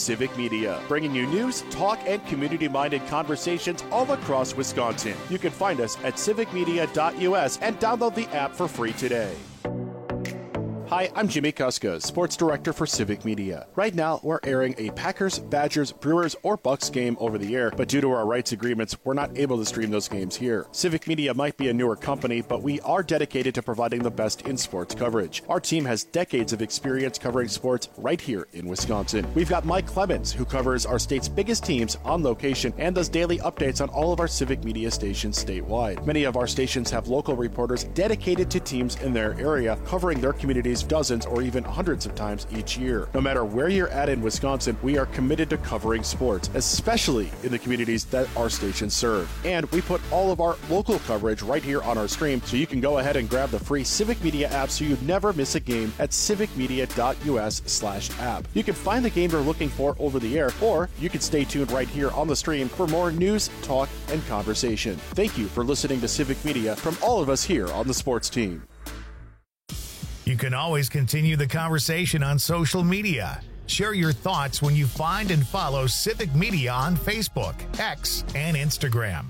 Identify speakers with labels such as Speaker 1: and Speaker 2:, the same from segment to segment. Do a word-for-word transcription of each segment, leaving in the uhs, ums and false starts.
Speaker 1: Civic Media, bringing you news, talk, and community-minded conversations all across Wisconsin. You can find us at civic media dot u s and download the app for free today. Hi, I'm Jimmy Kuska, Sports Director for Civic Media. Right now, we're airing a Packers, Badgers, Brewers, or Bucks game over the air, but due to our rights agreements, we're not able to stream those games here. Civic Media might be a newer company, but we are dedicated to providing the best in sports coverage. Our team has decades of experience covering sports right here in Wisconsin. We've got Mike Clemens, who covers our state's biggest teams on location and does daily updates on all of our Civic Media stations statewide. Many of our stations have local reporters dedicated to teams in their area, covering their communities dozens or even hundreds of times each year. No matter where you're at in Wisconsin, we are committed to covering sports, especially in the communities that our stations serve. And we put all of our local coverage right here on our stream, so you can go ahead and grab the free Civic Media app so you never miss a game at civic media dot u s slash app. You can find the game you're looking for over the air, or you can stay tuned right here on the stream for more news, talk, and conversation. Thank you for listening to Civic Media from all of us here on the sports team.
Speaker 2: You can always continue the conversation on social media. Share your thoughts when you find and follow Civic Media on Facebook, X, and Instagram.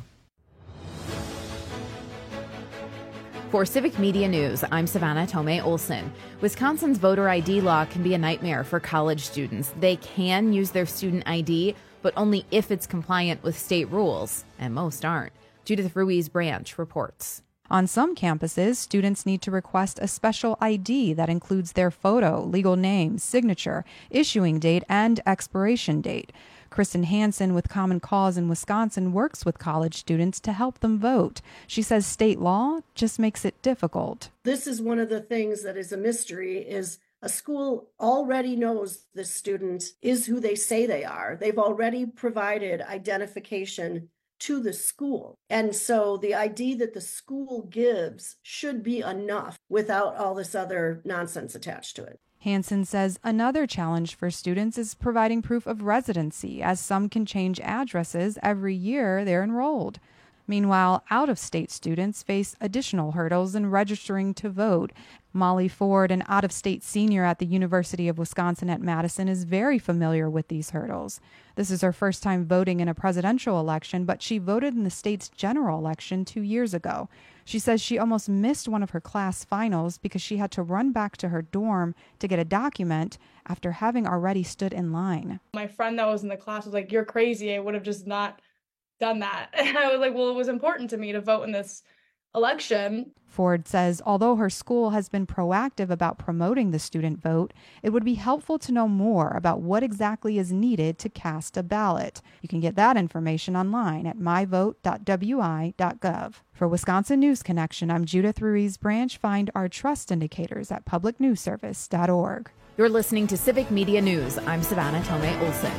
Speaker 3: For Civic Media News, I'm Savannah Tomei Olson. Wisconsin's voter I D law can be a nightmare for college students. They can use their student I D, but only if it's compliant with state rules, and most aren't. Judith Ruiz Branch reports.
Speaker 4: On some campuses, students need to request a special I D that includes their photo, legal name, signature, issuing date, and expiration date. Kristen Hansen with Common Cause in Wisconsin works with college students to help them vote. She says state law just makes it difficult.
Speaker 5: This is one of the things that is a mystery, is a school already knows the student is who they say they are. They've already provided identification to the school. And so the I D that the school gives should be enough without all this other nonsense attached to it.
Speaker 4: Hansen says another challenge for students is providing proof of residency, as some can change addresses every year they're enrolled. Meanwhile, out-of-state students face additional hurdles in registering to vote. Molly Ford, an out-of-state senior at the University of Wisconsin at Madison, is very familiar with these hurdles. This is her first time voting in a presidential election, but she voted in the state's general election two years ago. She says she almost missed one of her class finals because she had to run back to her dorm to get a document after having already stood in line.
Speaker 6: My friend that was in the class was like, "You're crazy. I would have just not done that." And I was like, well, it was important to me to vote in this election.
Speaker 4: Ford says although her school has been proactive about promoting the student vote, it would be helpful to know more about what exactly is needed to cast a ballot. You can get that information online at my vote dot w i dot gov. For Wisconsin News Connection, I'm Judith Ruiz Branch. Find our trust indicators at public news service dot org.
Speaker 3: You're listening to Civic Media News. I'm Savannah Tomei Olson.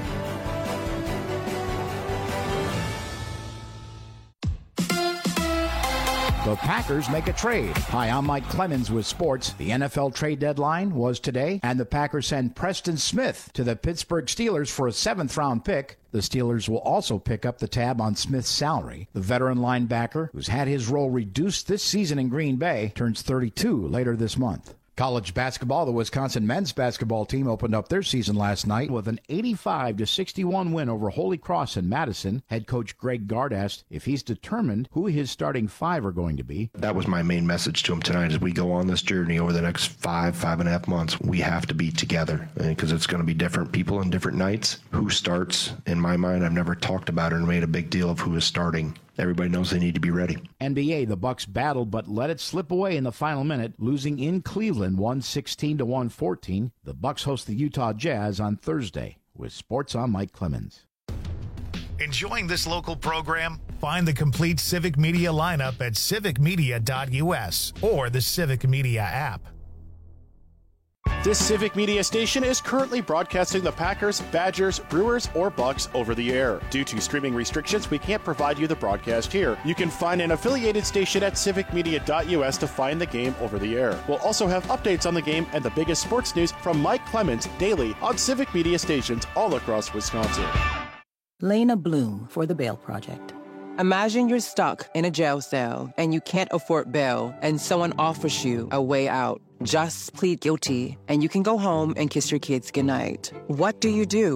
Speaker 7: The Packers make a trade. Hi, I'm Mike Clemens with sports. The N F L trade deadline was today, and the Packers send Preston Smith to the Pittsburgh Steelers for a seventh-round pick. The Steelers will also pick up the tab on Smith's salary. The veteran linebacker, who's had his role reduced this season in Green Bay, turns thirty-two later this month. College basketball, the Wisconsin men's basketball team opened up their season last night with an eighty-five to sixty-one win over Holy Cross in Madison. Head coach Greg Gard asked if he's determined who his starting five are going to be.
Speaker 8: That was my main message to him tonight. As we go on this journey over the next five, five and a half months, we have to be together because it's going to be different people on different nights. Who starts, in my mind, I've never talked about it and made a big deal of who is starting. Everybody knows they need to be ready.
Speaker 7: N B A, the Bucks battled but let it slip away in the final minute, losing in Cleveland one sixteen to one fourteen. The Bucks host the Utah Jazz on Thursday. With sports, I'm Mike Clemens.
Speaker 2: Enjoying this local program? Find the complete Civic Media lineup at civic media dot u s or the Civic Media app.
Speaker 1: This Civic Media station is currently broadcasting the Packers, Badgers, Brewers, or Bucks over the air. Due to streaming restrictions, we can't provide you the broadcast here. You can find an affiliated station at civic media dot u s to find the game over the air. We'll also have updates on the game and the biggest sports news from Mike Clemens daily on Civic Media stations all across Wisconsin.
Speaker 9: Lena Bloom for the Bail Project.
Speaker 10: Imagine you're stuck in a jail cell and you can't afford bail and someone offers you a way out. Just plead guilty and you can go home and kiss your kids goodnight. What do you do?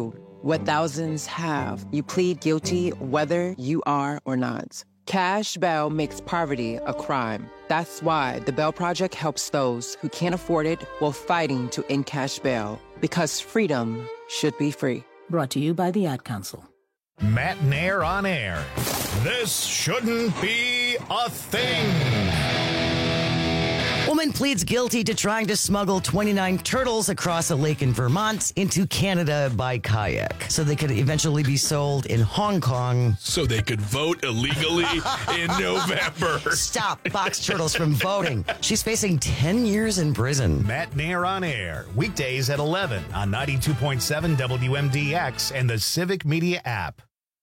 Speaker 10: what thousands have. You plead guilty whether you are or not. Cash bail makes poverty a crime. That's why the Bail Project helps those who can't afford it while fighting to end cash bail. Because freedom should be free.
Speaker 9: Brought to you by the Ad Council.
Speaker 2: Matt Nair on air. This shouldn't be a thing.
Speaker 11: Woman pleads guilty to trying to smuggle twenty-nine turtles across a lake in Vermont into Canada by kayak so they could eventually be sold in Hong Kong.
Speaker 12: So they could vote illegally in November.
Speaker 11: Stop box turtles from voting. She's facing ten years in prison.
Speaker 2: Matt Nair on air. Weekdays at eleven on ninety-two point seven W M D X and the Civic Media app.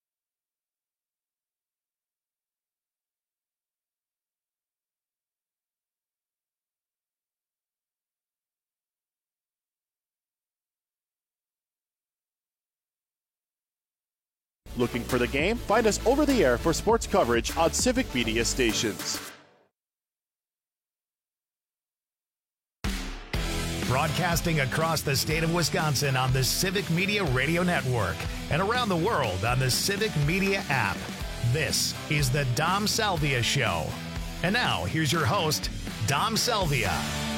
Speaker 1: Looking for the game? Find us over the air for sports coverage on Civic Media stations.
Speaker 2: Broadcasting across the state of Wisconsin on the Civic Media Radio Network and around the world on the Civic Media app. This is the Dom Salvia Show. And now, here's your host, Dom Salvia.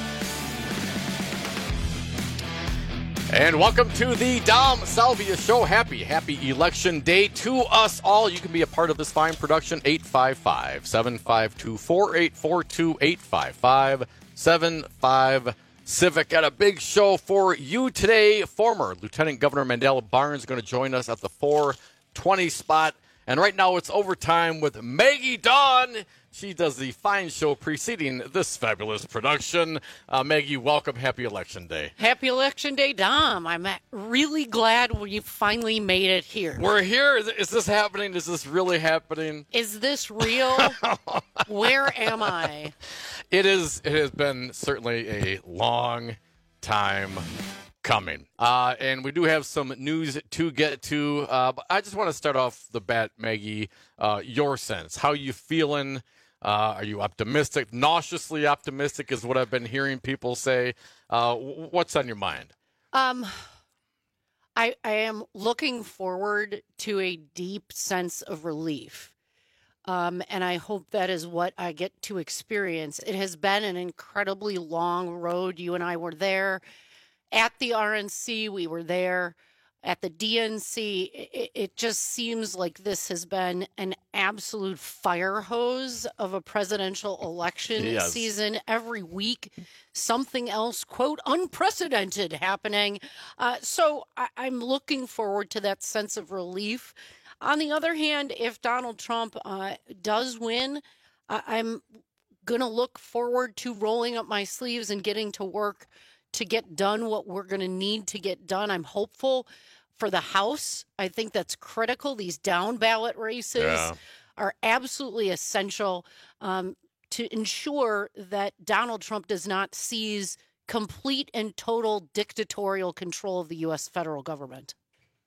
Speaker 13: And welcome to the Dom Salvia Show. Happy, happy election day to us all. You can be a part of this fine production. eight five five, seven five two, four eight four two, eight five five, seven five Civic. Got a big show for you today. Former Lieutenant Governor Mandela Barnes is going to join us at the four twenty spot. And right now it's overtime with Maggie Dawn. She does the fine show preceding this fabulous production. Uh, Maggie, welcome. Happy Election Day.
Speaker 14: Happy Election Day, Dom. I'm really glad we finally made it here.
Speaker 13: We're here. Is, is this happening? Is this really happening?
Speaker 14: Is this real? Where am I?
Speaker 13: It is. It has been certainly a long time coming. Uh, and we do have some news to get to. Uh, but I just want to start off the bat, Maggie, uh, your sense. How you feeling? Uh, are you optimistic? Nauseously optimistic is what I've been hearing people say. Uh, what's on your mind?
Speaker 14: Um, I, I am looking forward to a deep sense of relief. Um, and I hope that is what I get to experience. It has been an incredibly long road. You and I were there at the R N C. We were there at the D N C. It, it just seems like this has been an absolute fire hose of a presidential election yes. season. Every week, something else, quote, unprecedented happening. Uh, so I, I'm looking forward to that sense of relief. On the other hand, if Donald Trump uh, does win, uh, I'm going to look forward to rolling up my sleeves and getting to work to get done what we're going to need to get done. I'm hopeful for the House. I think that's critical. These down ballot races yeah. are absolutely essential um, to ensure that Donald Trump does not seize complete and total dictatorial control of the U S federal government.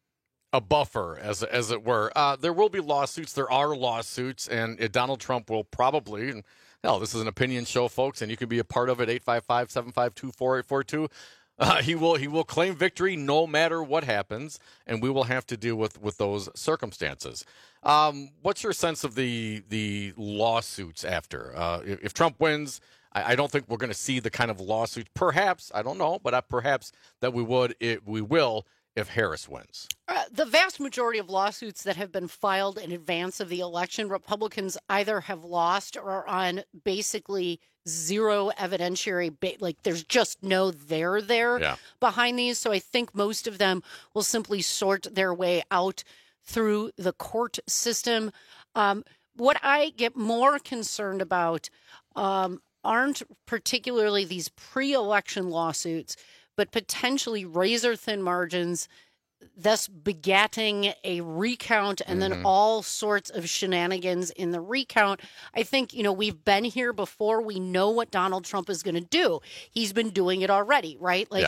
Speaker 13: A buffer, as as it were. Uh, there will be lawsuits. There are lawsuits, and uh, Donald Trump will probably, and hell, this is an opinion show, folks, and you can be a part of it, eight five five, seven five two, four eight four two. Uh, he will he will claim victory no matter what happens, and we will have to deal with, with those circumstances. Um, what's your sense of the the lawsuits after? Uh, if, if Trump wins, I, I don't think we're going to see the kind of lawsuits, perhaps, I don't know, but uh, perhaps that we would, it, we will, if Harris wins.
Speaker 14: Uh, the vast majority of lawsuits that have been filed in advance of the election, Republicans either have lost or are on basically zero evidentiary, ba- like there's just no there there yeah. behind these. So I think most of them will simply sort their way out through the court system. Um, what I get more concerned about um, aren't particularly these pre-election lawsuits, but potentially razor-thin margins, thus begatting a recount and mm-hmm. then all sorts of shenanigans in the recount. I think, you know, we've been here before. We know what Donald Trump is going to do. He's been doing it already, right? Like,
Speaker 13: yeah.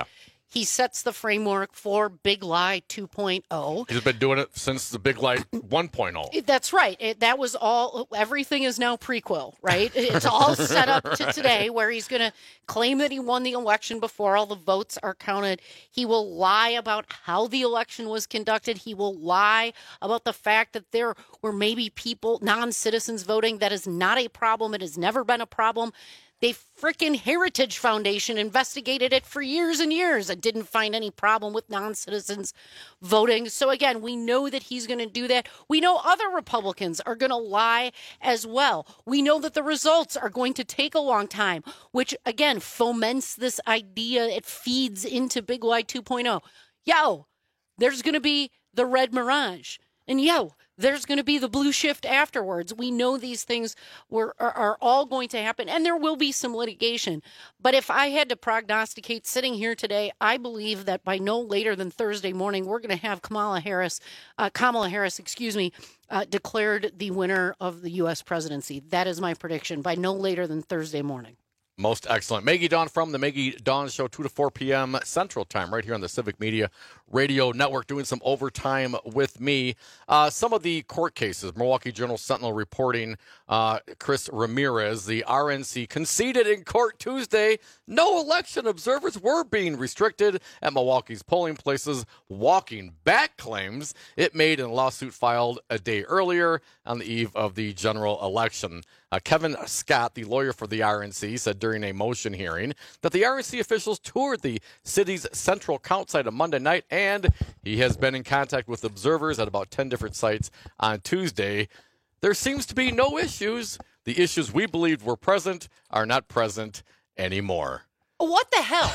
Speaker 14: He sets the framework for Big Lie two point oh.
Speaker 13: He's been doing it since the Big Lie one point oh.
Speaker 14: That's right. It, that was all. Everything is now prequel, right? It's all set up to today, where he's going to claim that he won the election before all the votes are counted. He will lie about how the election was conducted. He will lie about the fact that there were maybe people, non-citizens voting. That is not a problem. It has never been a problem. They frickin' Heritage Foundation investigated it for years and years and didn't find any problem with non-citizens voting. So again, we know that he's going to do that. We know other Republicans are going to lie as well. We know that the results are going to take a long time, which again foments this idea. It feeds into Big Lie two point oh. Yo, there's going to be the red mirage. And yo, there's going to be the blue shift afterwards. We know these things were are, are all going to happen, and there will be some litigation. But if I had to prognosticate sitting here today, I believe that by no later than Thursday morning, we're going to have Kamala Harris, uh, Kamala Harris, excuse me, uh, declared the winner of the U S presidency. That is my prediction by no later than Thursday morning.
Speaker 13: Most excellent. Maggie Dawn from the Maggie Dawn Show, two to four p.m. Central Time, right here on the Civic Media Radio Network, doing some overtime with me. Uh, some of the court cases, Milwaukee Journal Sentinel reporting, uh, Chris Ramirez, the R N C conceded in court Tuesday no election observers were being restricted at Milwaukee's polling places, walking back claims it made in a lawsuit filed a day earlier on the eve of the general election. Uh, Kevin Scott, the lawyer for the R N C, said during a motion hearing that the R N C officials toured the city's central count site on Monday night, and he has been in contact with observers at about ten different sites on Tuesday. There seems to be no issues. The issues we believed were present are not present anymore.
Speaker 14: What the hell?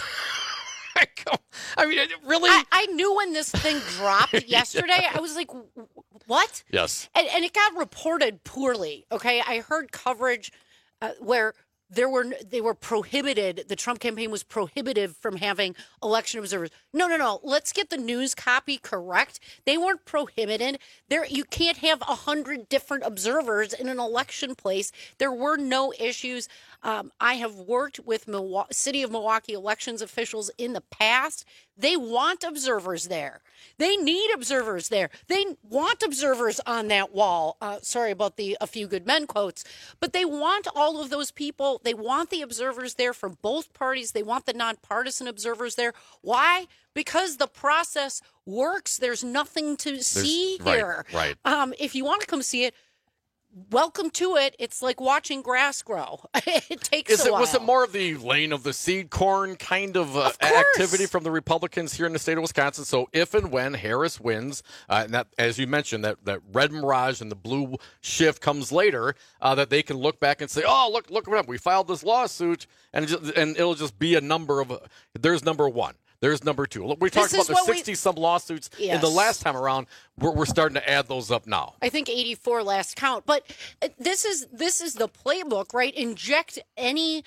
Speaker 13: I mean, really?
Speaker 14: I, I knew when this thing dropped yesterday, yeah. I was like, what?
Speaker 13: Yes.
Speaker 14: And, and it got reported poorly, okay? I heard coverage uh, where there were they were prohibited, the Trump campaign was prohibited from having election observers. No, no, no. Let's get the news copy correct. They weren't prohibited. There, you can't have a hundred different observers in an election place. There were no issues. Um, I have worked with Milwaukee, City of Milwaukee elections officials in the past. They want observers there. They need observers there. They want observers on that wall. Uh, sorry about the "a few good men" quotes, but they want all of those people. They want the observers there from both parties. They want the nonpartisan observers there. Why? Because the process works. There's nothing to There's, see here.
Speaker 13: Right, right.
Speaker 14: Um, if you want to come see it, welcome to it. It's like watching grass grow. It takes
Speaker 13: Is
Speaker 14: a
Speaker 13: it,
Speaker 14: while.
Speaker 13: Was it more of the laying of the seed corn kind of, uh,
Speaker 14: of
Speaker 13: activity from the Republicans here in the state of Wisconsin? So if and when Harris wins, uh, and that, as you mentioned, that, that red mirage and the blue shift comes later, uh, that they can look back and say, oh, look, look what happened. We filed this lawsuit, and, it just, and it'll just be a number of, there's number one. There's number two. We talked
Speaker 14: This
Speaker 13: about the
Speaker 14: is what we-
Speaker 13: sixty-some lawsuits in the
Speaker 14: Yes.
Speaker 13: last time around. We're, we're starting to add those up now.
Speaker 14: I think eighty-four last count. But this is this is the playbook, right? Inject any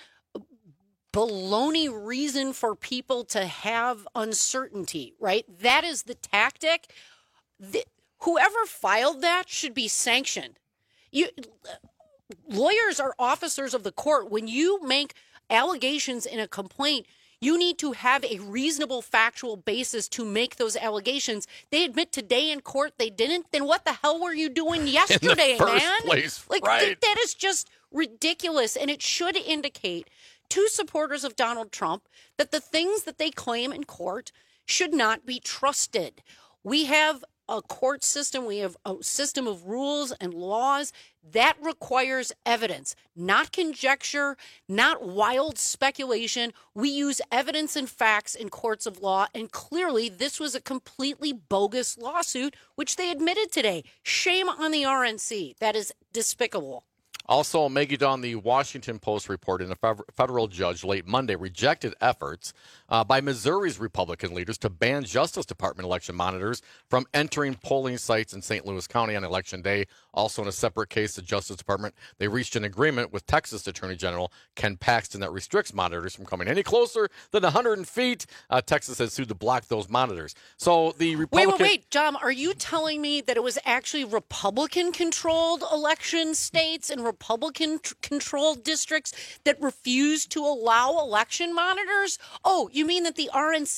Speaker 14: baloney reason for people to have uncertainty, right? That is the tactic. The, whoever filed that should be sanctioned. You lawyers are officers of the court. When you make allegations in a complaint, you need to have a reasonable factual basis to make those allegations. They admit today in court they didn't. Then what the hell were you doing yesterday,
Speaker 13: in the first
Speaker 14: man?
Speaker 13: place,
Speaker 14: like
Speaker 13: right.
Speaker 14: th- that is just ridiculous, and it should indicate to supporters of Donald Trump that the things that they claim in court should not be trusted. We have a court system, we have a system of rules and laws that requires evidence, not conjecture, not wild speculation. We use evidence and facts in courts of law, and clearly this was a completely bogus lawsuit, which they admitted today. Shame on the R N C. That is despicable.
Speaker 13: Also, Maggie Dawn, the Washington Post reported a federal judge late Monday rejected efforts uh, by Missouri's Republican leaders to ban Justice Department election monitors from entering polling sites in Saint Louis County on Election Day. Also, in a separate case, the Justice Department, they reached an agreement with Texas Attorney General Ken Paxton that restricts monitors from coming any closer than one hundred feet. Uh, Texas has sued to block those monitors. So the Republican...
Speaker 14: Wait, wait, wait, John, are you telling me that it was actually Republican-controlled election states and Republican-controlled districts that refused to allow election monitors? Oh, you mean that the R N C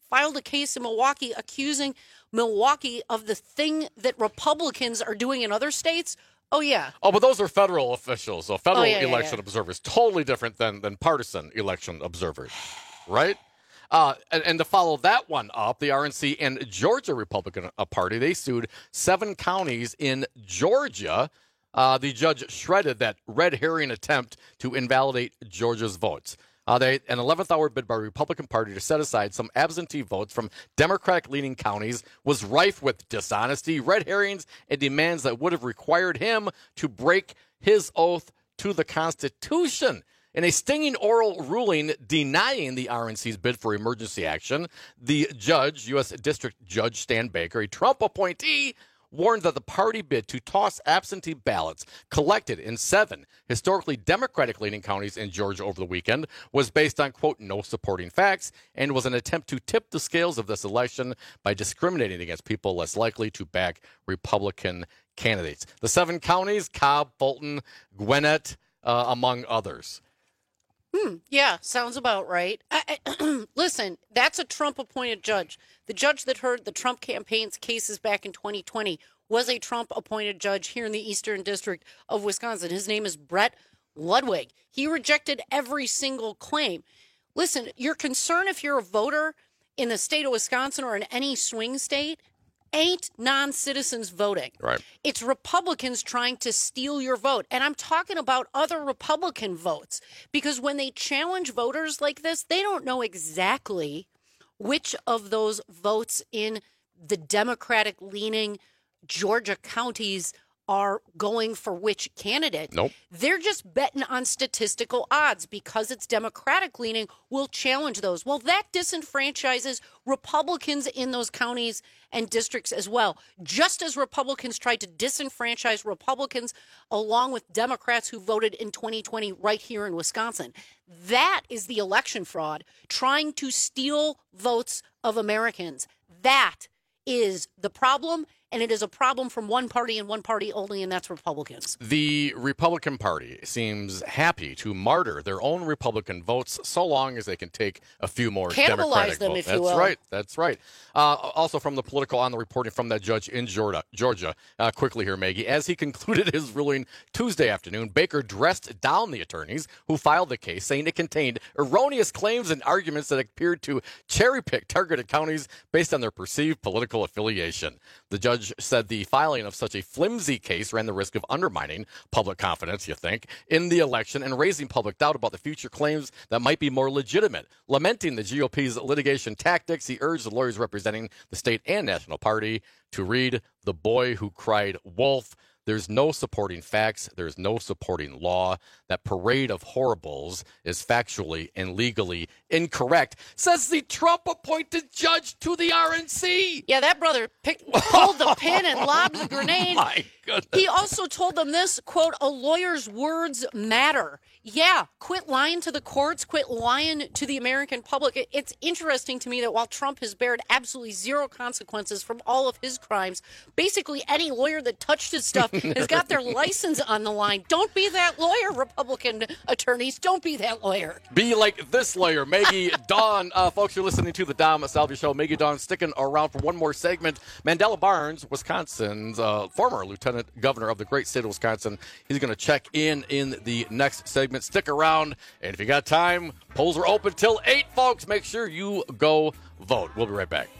Speaker 14: filed a case in Milwaukee accusing Milwaukee of the thing that Republicans are doing in other states. Oh, yeah.
Speaker 13: Oh, but those are federal officials. So federal
Speaker 14: Oh, yeah, yeah,
Speaker 13: election
Speaker 14: yeah.
Speaker 13: observers, totally different than, than partisan election observers, right? Uh, and, and to follow that one up, the R N C and Georgia Republican Party, they sued seven counties in Georgia. Uh, the judge shredded that red herring attempt to invalidate Georgia's votes. Uh, they, an eleventh hour bid by the Republican Party to set aside some absentee votes from Democratic-leaning counties was rife with dishonesty, red herrings, and demands that would have required him to break his oath to the Constitution. In a stinging oral ruling denying the R N C's bid for emergency action, the judge, U S District Judge Stan Baker, a Trump appointee, warned that the party bid to toss absentee ballots collected in seven historically Democratic-leaning counties in Georgia over the weekend was based on, quote, no supporting facts and was an attempt to tip the scales of this election by discriminating against people less likely to back Republican candidates. The seven counties, Cobb, Fulton, Gwinnett, uh, among others.
Speaker 14: Hmm, yeah, sounds about right. I, I, listen, that's a Trump-appointed judge. The judge that heard the Trump campaign's cases back in twenty twenty was a Trump-appointed judge here in the Eastern District of Wisconsin. His name is Brett Ludwig. He rejected every single claim. Listen, your concern if you're a voter in the state of Wisconsin or in any swing state ain't non-citizens voting.
Speaker 13: Right.
Speaker 14: It's Republicans trying to steal your vote. And I'm talking about other Republican votes, because when they challenge voters like this, they don't know exactly which of those votes in the Democratic-leaning Georgia counties are going for which candidate.
Speaker 13: Nope.
Speaker 14: They're just betting on statistical odds because it's Democratic leaning. We'll challenge those. Well, that disenfranchises Republicans in those counties and districts as well. Just as Republicans tried to disenfranchise Republicans along with Democrats who voted in twenty twenty right here in Wisconsin. That is the election fraud, trying to steal votes of Americans. That is the problem. And it is a problem from one party and one party only, and that's Republicans.
Speaker 13: The Republican Party seems happy to martyr their own Republican votes so long as they can take a few more
Speaker 14: Cannibalize
Speaker 13: Democratic
Speaker 14: them,
Speaker 13: votes.
Speaker 14: if you
Speaker 13: That's
Speaker 14: will.
Speaker 13: right. That's right. Uh, also from the Political on the reporting from that judge in Georgia. Georgia. Uh, quickly here, Maggie. As he concluded his ruling Tuesday afternoon, Baker dressed down the attorneys who filed the case, saying it contained erroneous claims and arguments that appeared to cherry-pick targeted counties based on their perceived political affiliation. The judge said the filing of such a flimsy case ran the risk of undermining public confidence, you think, in the election and raising public doubt about the future claims that might be more legitimate. Lamenting the G O P's litigation tactics, he urged the lawyers representing the state and national party to read The Boy Who Cried Wolf. There's no supporting facts. There's no supporting law. That parade of horribles is factually and legally incorrect, says the Trump-appointed judge to the R N C.
Speaker 14: Yeah, that brother picked, pulled the pin and lobbed the grenade.
Speaker 13: My goodness.
Speaker 14: He also told them this, quote, a lawyer's words matter. Yeah, quit lying to the courts, quit lying to the American public. It, it's interesting to me that while Trump has bared absolutely zero consequences from all of his crimes, basically any lawyer that touched his stuff has got their license on the line. Don't be that lawyer, Republican attorneys. Don't be that lawyer.
Speaker 13: Be like this lawyer, Maggie Dawn. Uh, folks, you're listening to the Dom Salvia Show. Maggie Dawn sticking around for one more segment. Mandela Barnes, Wisconsin's uh, former lieutenant governor of the great state of Wisconsin. He's going to check in in the next segment. Stick around, and if you got time, polls are open till eight, folks. Make sure you go vote. We'll be right back.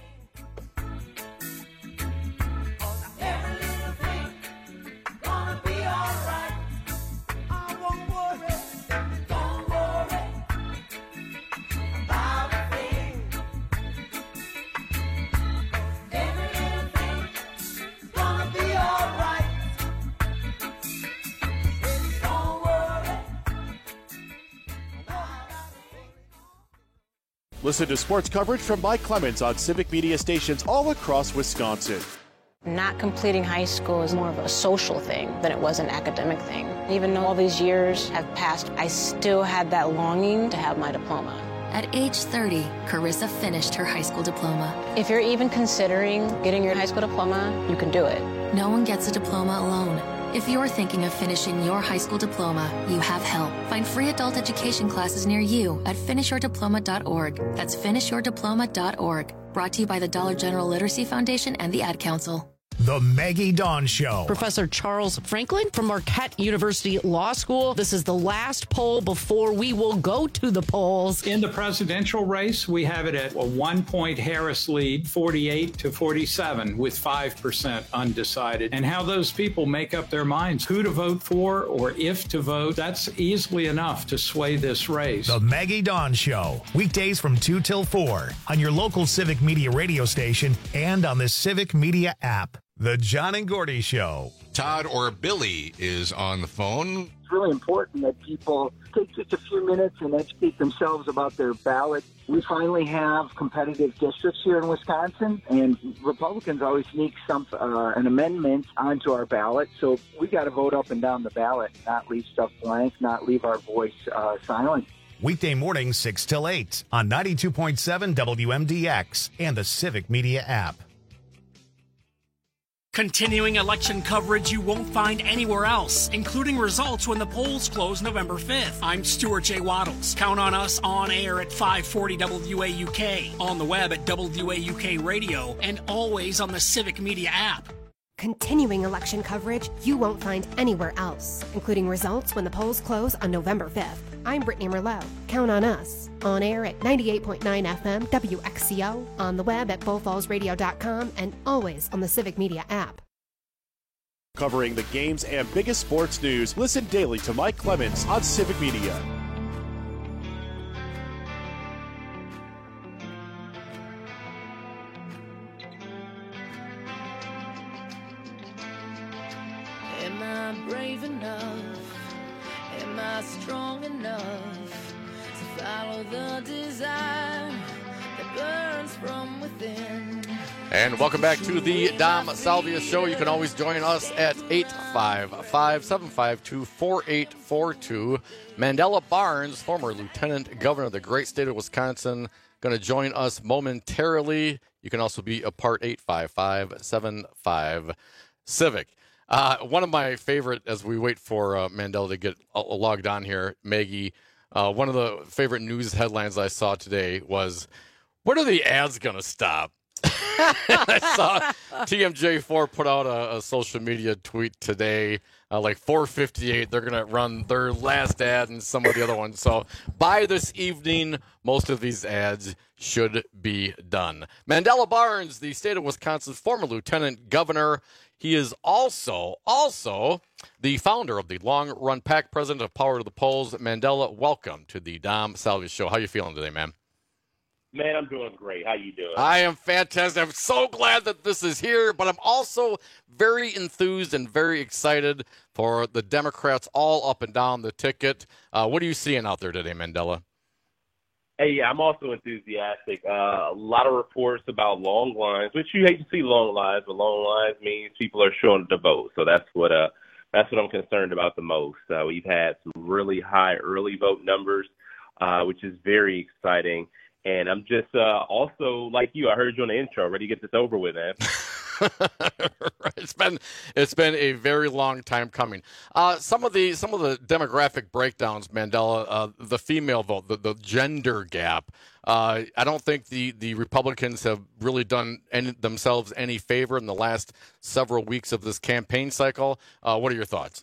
Speaker 1: Listen to sports coverage from Mike Clemens on Civic Media stations all across Wisconsin.
Speaker 15: Not completing high school is more of a social thing than it was an academic thing. Even though all these years have passed, I still had that longing to have my diploma.
Speaker 16: At age thirty, Carissa finished her high school diploma.
Speaker 15: If you're even considering getting your high school diploma, you can do it.
Speaker 16: No one gets a diploma alone. If you're thinking of finishing your high school diploma, you have help. Find free adult education classes near you at finish your diploma dot org. That's finish your diploma dot org. Brought to you by the Dollar General Literacy Foundation and the Ad Council.
Speaker 2: The Maggie Dawn Show.
Speaker 17: Professor Charles Franklin from Marquette University Law School. This is the last poll before we will go to the polls.
Speaker 18: In the presidential race, we have it at a one-point Harris lead, forty-eight to forty-seven, with five percent undecided. And how those people make up their minds, who to vote for or if to vote, that's easily enough to sway this race.
Speaker 2: The Maggie Dawn Show. Weekdays from two till four on your local Civic Media radio station and on the Civic Media app. The John and Gordy Show.
Speaker 12: Todd or Billy is on the phone.
Speaker 19: It's really important that people take just a few minutes and educate themselves about their ballot. We finally have competitive districts here in Wisconsin, and Republicans always sneak some uh, an amendment onto our ballot. So we got to vote up and down the ballot, not leave stuff blank, not leave our voice uh, silent.
Speaker 2: Weekday mornings, six till eight on ninety-two point seven W M D X and the Civic Media app.
Speaker 20: Continuing election coverage you won't find anywhere else, including results when the polls close November fifth. I'm Stuart J. Waddles. Count on us on air at five forty W A U K, on the web at W A U K Radio, and always on the Civic Media app.
Speaker 21: Continuing election coverage you won't find anywhere else, including results when the polls close on November fifth. I'm Brittany Merlot. Count on us. On air at ninety-eight point nine F M W X C O, on the web at bull falls radio dot com, and always on the Civic Media app.
Speaker 1: Covering the games and biggest sports news, listen daily to Mike Clemens on Civic Media.
Speaker 22: Am I brave enough? Am I strong enough to follow the desire that burns from within?
Speaker 13: And welcome back to the Dom Salvia Show. You can always join us at eight five five, seven five two, four eight four two. Mandela Barnes, former Lieutenant Governor of the great state of Wisconsin, going to join us momentarily. You can also be a part eight five five, seven five, Civic. Uh, one of my favorite, as we wait for uh, Mandela to get uh, logged on here, Maggie, uh, one of the favorite news headlines I saw today was, when are the ads going to stop? I saw T M J four put out a, a social media tweet today, uh, like four fifty-eight. They're going to run their last ad and some of the other ones. So by this evening, most of these ads should be done. Mandela Barnes, the state of Wisconsin's former lieutenant governor. He is also, also the founder of the Long Run PAC, president of Power to the Polls. Mandela, welcome to the Dom Salvia Show. How you feeling today, man?
Speaker 23: Man, I'm doing great. How you doing?
Speaker 13: I am fantastic. I'm so glad that this is here, but I'm also very enthused and very excited for the Democrats all up and down the ticket. Uh, what are you seeing out there today, Mandela?
Speaker 23: Hey, yeah, I'm also enthusiastic. Uh, a lot of reports about long lines, which you hate to see long lines, but long lines means people are showing up to vote. So that's what uh, that's what I'm concerned about the most. Uh, we've had some really high early vote numbers, uh, which is very exciting. And I'm just uh, also, like you, I heard you on the intro, ready to get this over with, man.
Speaker 13: Right. It's been it's been a very long time coming. Uh, some of the some of the demographic breakdowns, Mandela, uh, the female vote, the, the gender gap. Uh, I don't think the, the Republicans have really done any, themselves any favor in the last several weeks of this campaign cycle. Uh, what are your thoughts?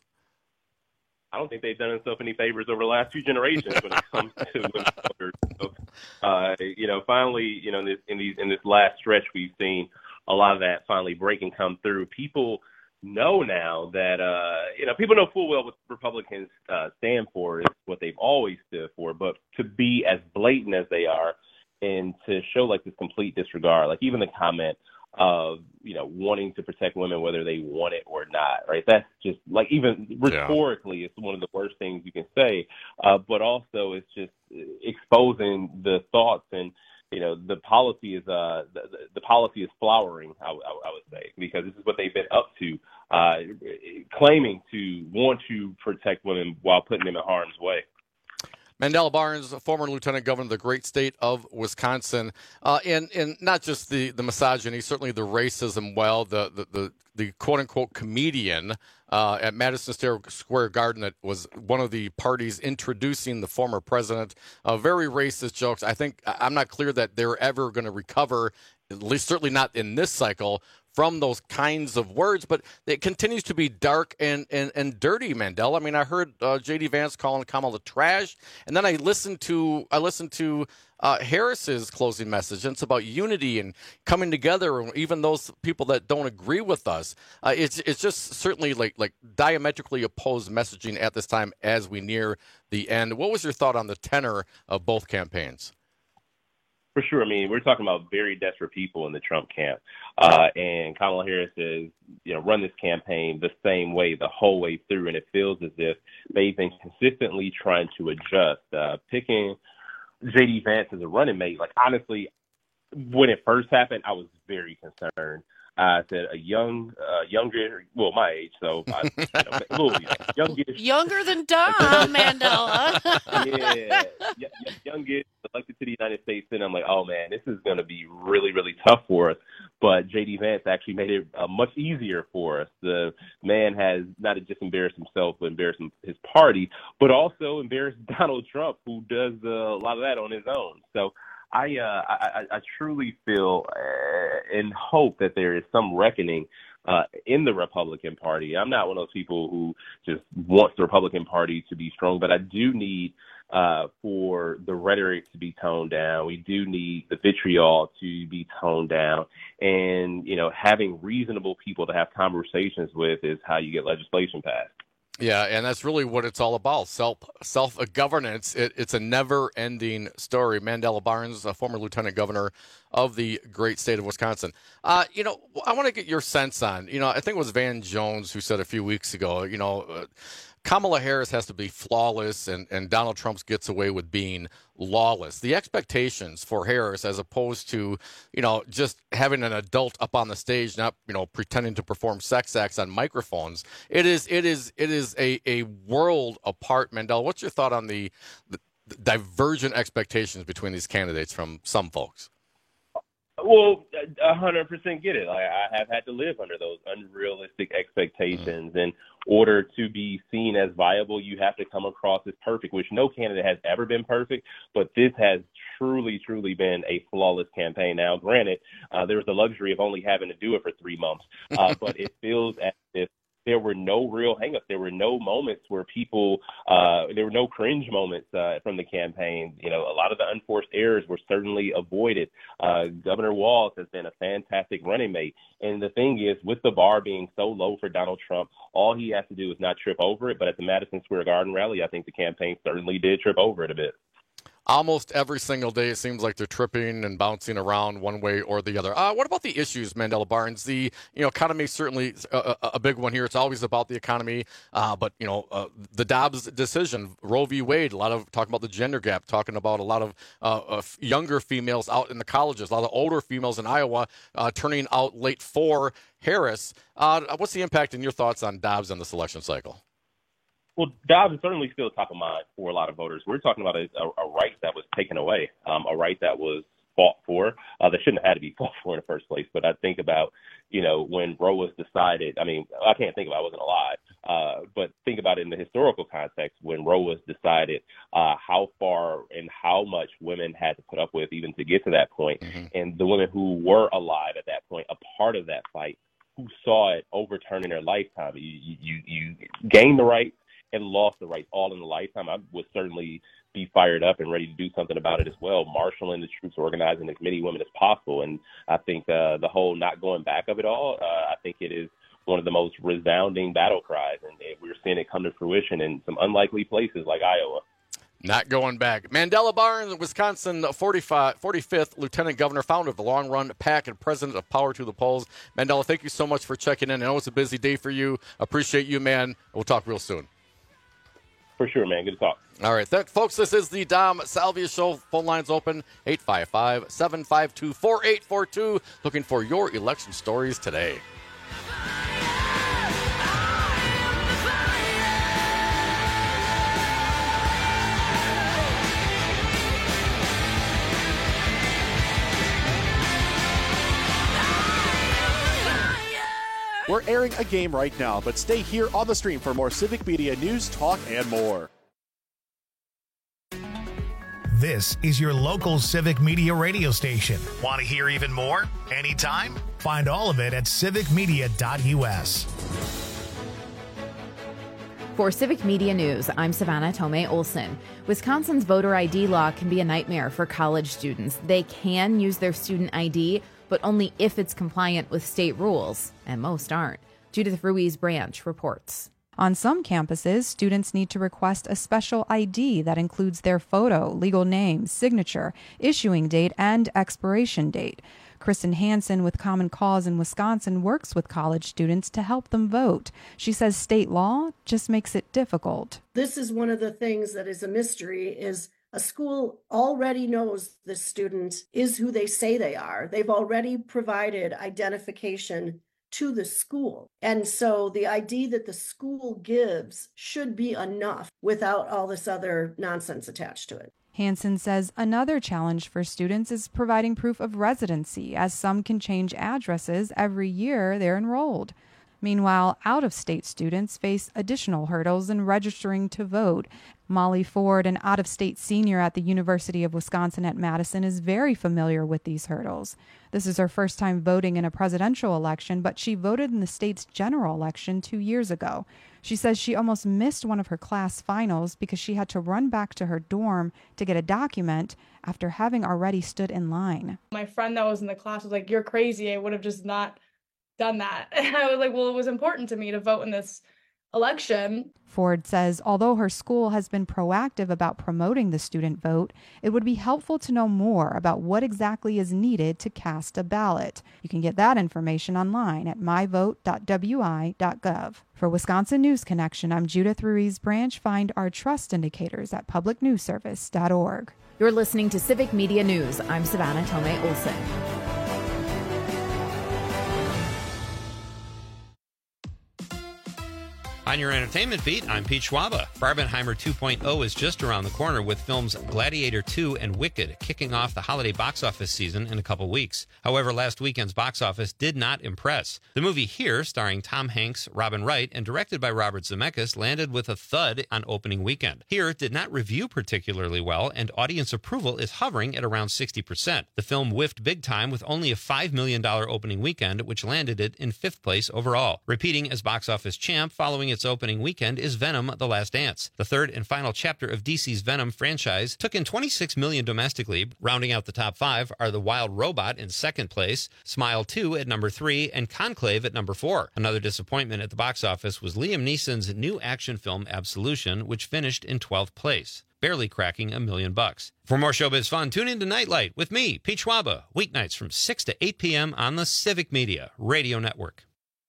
Speaker 23: I don't think they've done themselves any favors over the last few generations when it comes to women voters. So, uh, you know, finally, you know, in this in these in this last stretch, we've seen a lot of that finally break and come through. People know now that, uh, you know, people know full well what Republicans uh, stand for is what they've always stood for, but to be as blatant as they are and to show like this complete disregard, like even the comment of, you know, wanting to protect women whether they want it or not, right? That's just like even rhetorically, yeah. It's one of the worst things you can say, uh, but also it's just exposing the thoughts and, you know, the policy is uh, the, the policy is flowering, I, I, I would say, because this is what they've been up to, uh, claiming to want to protect women while putting them in harm's way.
Speaker 13: Mandela Barnes, former lieutenant governor of the great state of Wisconsin, uh, and and not just the, the misogyny, certainly the racism. Well, the the the, the quote unquote comedian uh, at Madison Square Garden that was one of the parties introducing the former president. Uh, very racist jokes. I think I'm not clear that they're ever going to recover, at least certainly not in this cycle, from those kinds of words, but it continues to be dark and, and, and dirty, Mandela. I mean, I heard uh, J D Vance calling Kamala trash, and then I listened to I listened to uh, Harris's closing message, and it's about unity and coming together, and even those people that don't agree with us. Uh, it's it's just certainly like like diametrically opposed messaging at this time as we near the end. What was your thought on the tenor of both campaigns?
Speaker 23: For sure. I mean, we're talking about very desperate people in the Trump camp. Uh, and Kamala Harris has, you know, run this campaign the same way the whole way through. And it feels as if they've been consistently trying to adjust. Uh, picking J D Vance as a running mate, like, honestly, when it first happened, I was very concerned. I said a young, uh, younger, well, my age, so I, you know, a little youngish.
Speaker 14: Younger than Dom, Mandela.
Speaker 23: yeah, y- y- youngest, elected to the United States, and I'm like, oh man, this is going to be really, really tough for us. But J D Vance actually made it uh, much easier for us. The man has not just embarrassed himself, but embarrassed his party, but also embarrassed Donald Trump, who does uh, a lot of that on his own. So. I, uh, I I truly feel uh, and hope that there is some reckoning uh, in the Republican Party. I'm not one of those people who just wants the Republican Party to be strong, but I do need uh, for the rhetoric to be toned down. We do need the vitriol to be toned down. And, you know, having reasonable people to have conversations with is how you get legislation passed.
Speaker 13: Yeah, and that's really what it's all about, self, self-governance. It, it's a never-ending story. Mandela Barnes, a former lieutenant governor of the great state of Wisconsin. Uh, you know, I want to get your sense on, you know, I think it was Van Jones who said a few weeks ago, you know, uh, Kamala Harris has to be flawless, and, and Donald Trump gets away with being lawless. The expectations for Harris, as opposed to, you know, just having an adult up on the stage, not, you know, pretending to perform sex acts on microphones, it is it is it is a, a world apart. Mandela, what's your thought on the, the divergent expectations between these candidates from some folks?
Speaker 23: Well, a hundred percent get it. Like, I have had to live under those unrealistic expectations. Mm-hmm. In order to be seen as viable, you have to come across as perfect, which no candidate has ever been perfect. But this has truly, truly been a flawless campaign. Now, granted, uh, there was the luxury of only having to do it for three months, uh, but it feels as if there were no real hangups. There were no moments where people, uh, there were no cringe moments uh, from the campaign. You know, a lot of the unforced errors were certainly avoided. Uh, Governor Walz has been a fantastic running mate. And the thing is, with the bar being so low for Donald Trump, all he has to do is not trip over it. But at the Madison Square Garden rally, I think the campaign certainly did trip over it a bit.
Speaker 13: Almost every single day, it seems like they're tripping and bouncing around one way or the other. Uh, what about the issues, Mandela Barnes? The you know economy is certainly a, a big one here. It's always about the economy, uh, but you know uh, the Dobbs decision, Roe v. Wade. A lot of talking about the gender gap, talking about a lot of uh, uh, younger females out in the colleges, a lot of older females in Iowa uh, turning out late for Harris. Uh, what's the impact in your thoughts on Dobbs in this election cycle?
Speaker 23: Well, Dobbs is certainly still top of mind for a lot of voters. We're talking about a, a right that was taken away, um, a right that was fought for, uh, that shouldn't have had to be fought for in the first place. But I think about, you know, when Roe was decided, I mean, I can't think about it, I wasn't alive, uh, but think about it in the historical context when Roe was decided, uh, how far and how much women had to put up with even to get to that point. Mm-hmm. And the women who were alive at that point, a part of that fight, who saw it overturn in their lifetime, you, you, you gained the right and lost the rights all in a lifetime. I would certainly be fired up and ready to do something about it as well, marshaling the troops, organizing as many women as possible. And I think uh, the whole not going back of it all, uh, I think it is one of the most resounding battle cries, and we're seeing it come to fruition in some unlikely places like Iowa.
Speaker 13: Not going back. Mandela Barnes, Wisconsin forty-fifth Lieutenant Governor, founder of the Long Run PAC, and president of Power to the Polls. Mandela, thank you so much for checking in. I know it's a busy day for you. Appreciate you, man. We'll talk real soon.
Speaker 23: For sure, man. Good to talk.
Speaker 13: All right, that, folks, this is the Dom Salvia Show. Phone lines open, eight five five, seven five two, four eight four two. Looking for your election stories today.
Speaker 1: We're airing a game right now, but stay here on the stream for more Civic Media news, talk, and more.
Speaker 2: This is your local Civic Media radio station. Want to hear even more? Anytime? Find all of it at civic media dot u s.
Speaker 3: For Civic Media News, I'm Savannah Tomei Olson. Wisconsin's voter I D law can be a nightmare for college students. They can use their student I D, but only if it's compliant with state rules, and most aren't. Judith Ruiz Branch reports.
Speaker 4: On some campuses, students need to request a special I D that includes their photo, legal name, signature, issuing date, and expiration date. Kristen Hansen with Common Cause in Wisconsin works with college students to help them vote. She says state law just makes it difficult.
Speaker 5: This is one of the things that is a mystery is a school already knows the student is who they say they are. They've already provided identification to the school. And so the I D that the school gives should be enough without all this other nonsense attached to it.
Speaker 4: Hansen says another challenge for students is providing proof of residency, as some can change addresses every year they're enrolled. Meanwhile, out-of-state students face additional hurdles in registering to vote. Molly Ford, an out-of-state senior at the University of Wisconsin at Madison, is very familiar with these hurdles. This is her first time voting in a presidential election, but she voted in the state's general election two years ago. She says she almost missed one of her class finals because she had to run back to her dorm to get a document after having already stood in line.
Speaker 6: My friend that was in the class was like, "You're crazy. I would have just not done that." And I was like, well, it was important to me to vote in this election.
Speaker 4: Ford says although her school has been proactive about promoting the student vote, it would be helpful to know more about what exactly is needed to cast a ballot. You can get that information online at my vote dot w i dot gov. For Wisconsin News Connection, I'm Judith Ruiz Branch. Find our trust indicators at public news service dot org.
Speaker 3: You're listening to Civic Media News. I'm Savannah Tomei Olson.
Speaker 24: On your entertainment beat, I'm Pete Schwaba. Barbenheimer two point oh is just around the corner with films Gladiator two and Wicked kicking off the holiday box office season in a couple weeks. However, last weekend's box office did not impress. The movie Here, starring Tom Hanks, Robin Wright, and directed by Robert Zemeckis, landed with a thud on opening weekend. Here did not review particularly well, and audience approval is hovering at around sixty percent. The film whiffed big time with only a five million dollars opening weekend, which landed it in fifth place overall. Repeating as box office champ following its opening weekend is Venom: The Last Dance. The third and final chapter of D C's Venom franchise took in twenty-six million dollars domestically. Rounding out the top five are The Wild Robot in second place, Smile two at number three, and Conclave at number four. Another disappointment at the box office was Liam Neeson's new action film Absolution, which finished in twelfth place, barely cracking a million bucks. For more showbiz fun, tune in to Nightlight with me, Pete Schwaba, weeknights from six to eight p.m. on the Civic Media Radio Network.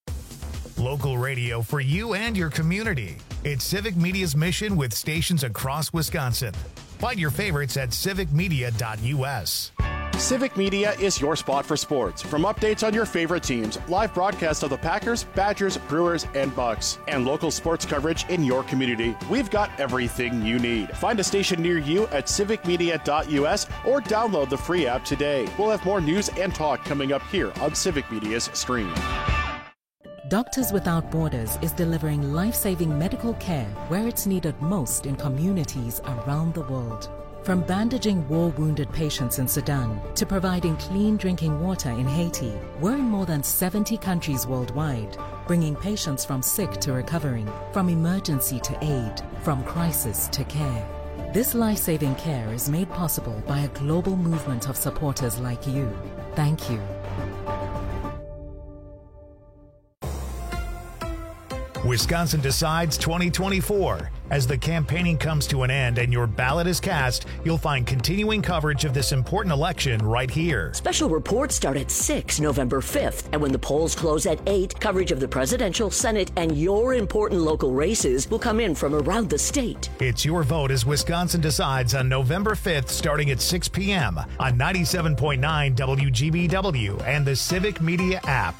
Speaker 2: Local radio for you and your community. It's Civic Media's mission with stations across Wisconsin. Find your favorites at civic media dot u s.
Speaker 1: Civic Media is your spot for sports. From updates on your favorite teams, live broadcasts of the Packers, Badgers, Brewers, and Bucks, and local sports coverage in your community, we've got everything you need. Find a station near you at civic media dot u s or download the free app today. We'll have more news and talk coming up here on Civic Media's stream.
Speaker 9: Doctors Without Borders is delivering life-saving medical care where it's needed most in communities around the world. From bandaging war-wounded patients in Sudan to providing clean drinking water in Haiti, we're in more than seventy countries worldwide, bringing patients from sick to recovering, from emergency to aid, from crisis to care. This life-saving care is made possible by a global movement of supporters like you. Thank you.
Speaker 2: Wisconsin Decides twenty twenty-four. As the campaigning comes to an end and your ballot is cast, you'll find continuing coverage of this important election right here.
Speaker 25: Special reports start at six November fifth, and when the polls close at eight, coverage of the presidential, Senate, and your important local races will come in from around the state.
Speaker 2: It's your vote as Wisconsin Decides on November fifth, starting at six p.m. on ninety-seven point nine W G B W and the Civic Media app.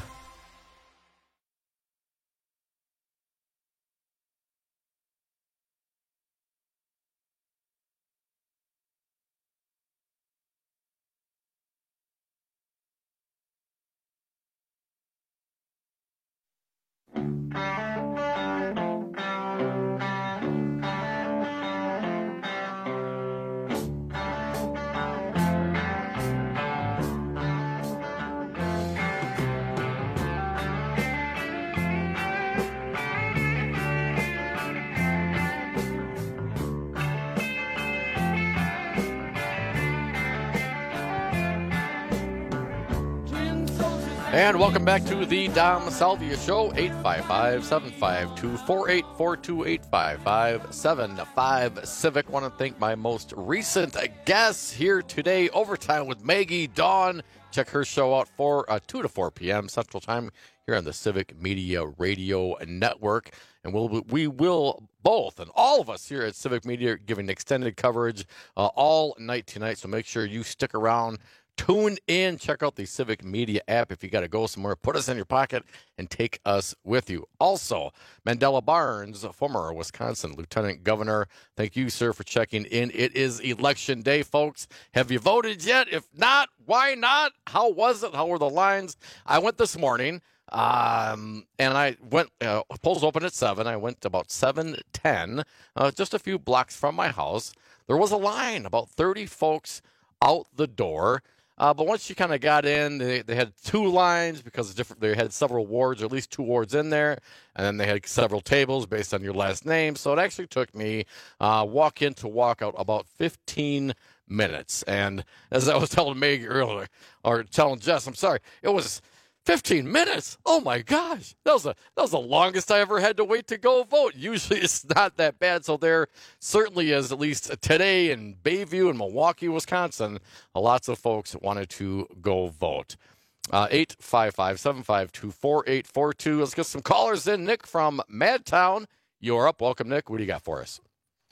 Speaker 13: And welcome back to the Dom Salvia Show, eight five five, seven five two, four eight four two, eight five five, seven five Civic. Want to thank my most recent guests here today, Overtime with Maggie Dawn. Check her show out for uh, two to four p.m. Central Time here on the Civic Media Radio Network. And we'll, we will both, and all of us here at Civic Media, giving extended coverage uh, all night tonight. So make sure you stick around. Tune in. Check out the Civic Media app. If you got to go somewhere, put us in your pocket and take us with you. Also, Mandela Barnes, former Wisconsin Lieutenant Governor. Thank you, sir, for checking in. It is Election Day, folks. Have you voted yet? If not, why not? How was it? How were the lines? I went this morning, um, and I went, uh, polls open at seven. I went about seven ten, uh, just a few blocks from my house. There was a line, about thirty folks out the door. Uh, but once you kind of got in, they, they had two lines because different. They had several wards, or at least two wards in there, and then they had several tables based on your last name. So it actually took me uh, walk in to walk out about fifteen minutes. And as I was telling Meg earlier, or telling Jess, I'm sorry, it was fifteen minutes. Oh my gosh, that was a that was the longest I ever had to wait to go vote. Usually it's not that bad. So there certainly is, at least today in Bayview and Milwaukee, Wisconsin, lots of folks wanted to go vote. Uh, eight five five, seven five two, four eight four two. Let's get some callers in. Nick from Madtown, you're up. Welcome, Nick. What do you got for us?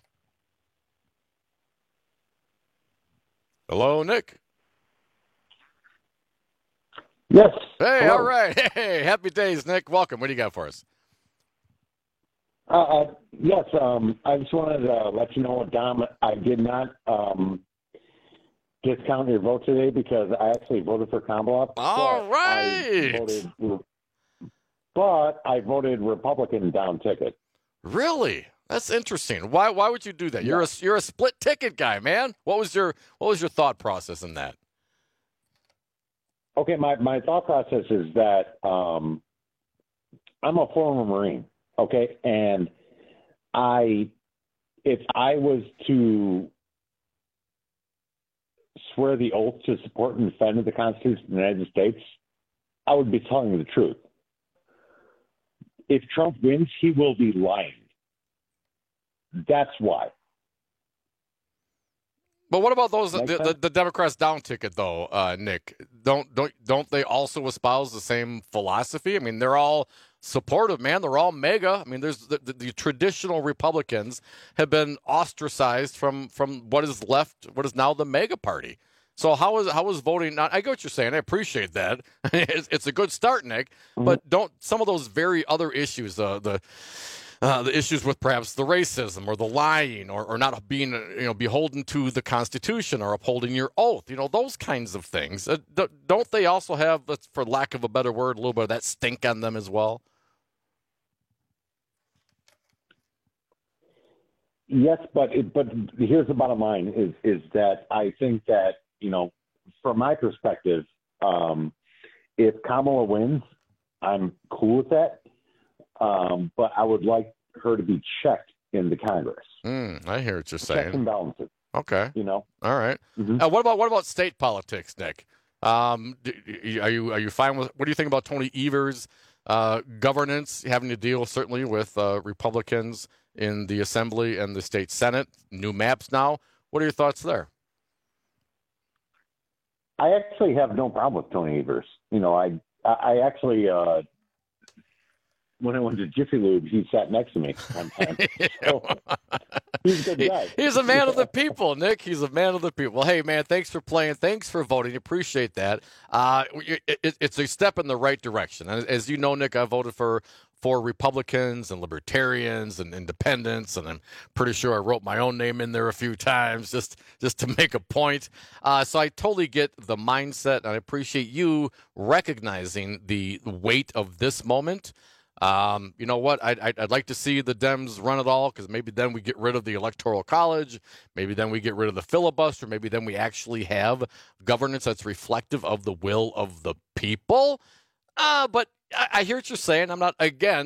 Speaker 13: Hello, Nick.
Speaker 7: Yes.
Speaker 13: Hey,
Speaker 7: Hello.
Speaker 13: all right. Hey, happy days, Nick. Welcome. What do you got for us?
Speaker 7: Uh, uh, yes, um, I just wanted to let you know, Dom, I did not um, discount your vote today because I actually voted for Kamala.
Speaker 13: All right.
Speaker 7: I voted, but I voted Republican down ticket.
Speaker 13: Really? That's interesting. Why? Why would you do that? You're a you're a split ticket guy, man. What was your What was your thought process in that?
Speaker 7: Okay, my, my thought process is that um, I'm a former Marine, okay? And I, if I was to swear the oath to support and defend the Constitution of the United States, I would be telling you the truth. If Trump wins, he will be lying. That's why.
Speaker 13: But what about those the, the, the Democrats down ticket though, uh, Nick? Don't don't don't they also espouse the same philosophy? I mean, they're all supportive, man. They're all mega. I mean, there's the, the, the traditional Republicans have been ostracized from from what is left, what is now the mega party. So how is how is voting not? I get what you're saying. I appreciate that. it's, it's a good start, Nick. Mm-hmm. But don't some of those very other issues, uh, the. Uh, the issues with perhaps the racism or the lying or, or not being, you know, beholden to the Constitution or upholding your oath, you know, those kinds of things. Uh, don't they also have, for lack of a better word, a little bit of that stink on them as well?
Speaker 7: Yes, but it, but here's the bottom line is is that I think that, you know, from my perspective, um, if Kamala wins, I'm cool with that. Um, but I would like her to be checked in the Congress.
Speaker 13: Mm, I hear what you're saying.
Speaker 7: Checks and balances.
Speaker 13: Okay.
Speaker 7: You know.
Speaker 13: All right.
Speaker 7: Mm-hmm.
Speaker 13: Uh, what about what about state politics, Nick? Um, do, are you are you fine with? What do you think about Tony Evers' uh, governance, having to deal certainly with uh, Republicans in the Assembly and the state Senate? New maps now. What are your thoughts there?
Speaker 7: I actually have no problem with Tony Evers. You know, I I actually. Uh, When I went to Jiffy Lube, he sat next to me one time. So, he's a good guy.
Speaker 13: He, he's a man of the people, Nick. He's a man of the people. Hey, man, thanks for playing. Thanks for voting. Appreciate that. Uh, it, it, it's a step in the right direction. As you know, Nick, I voted for for Republicans and Libertarians and Independents, and I'm pretty sure I wrote my own name in there a few times just, just to make a point. Uh, so I totally get the mindset, and I appreciate you recognizing the weight of this moment. Um, you know what? I'd, I'd, I'd like to see the Dems run it all, because maybe then we get rid of the Electoral College. Maybe then we get rid of the filibuster. Maybe then we actually have governance that's reflective of the will of the people. Uh, but I, I hear what you're saying. I'm not against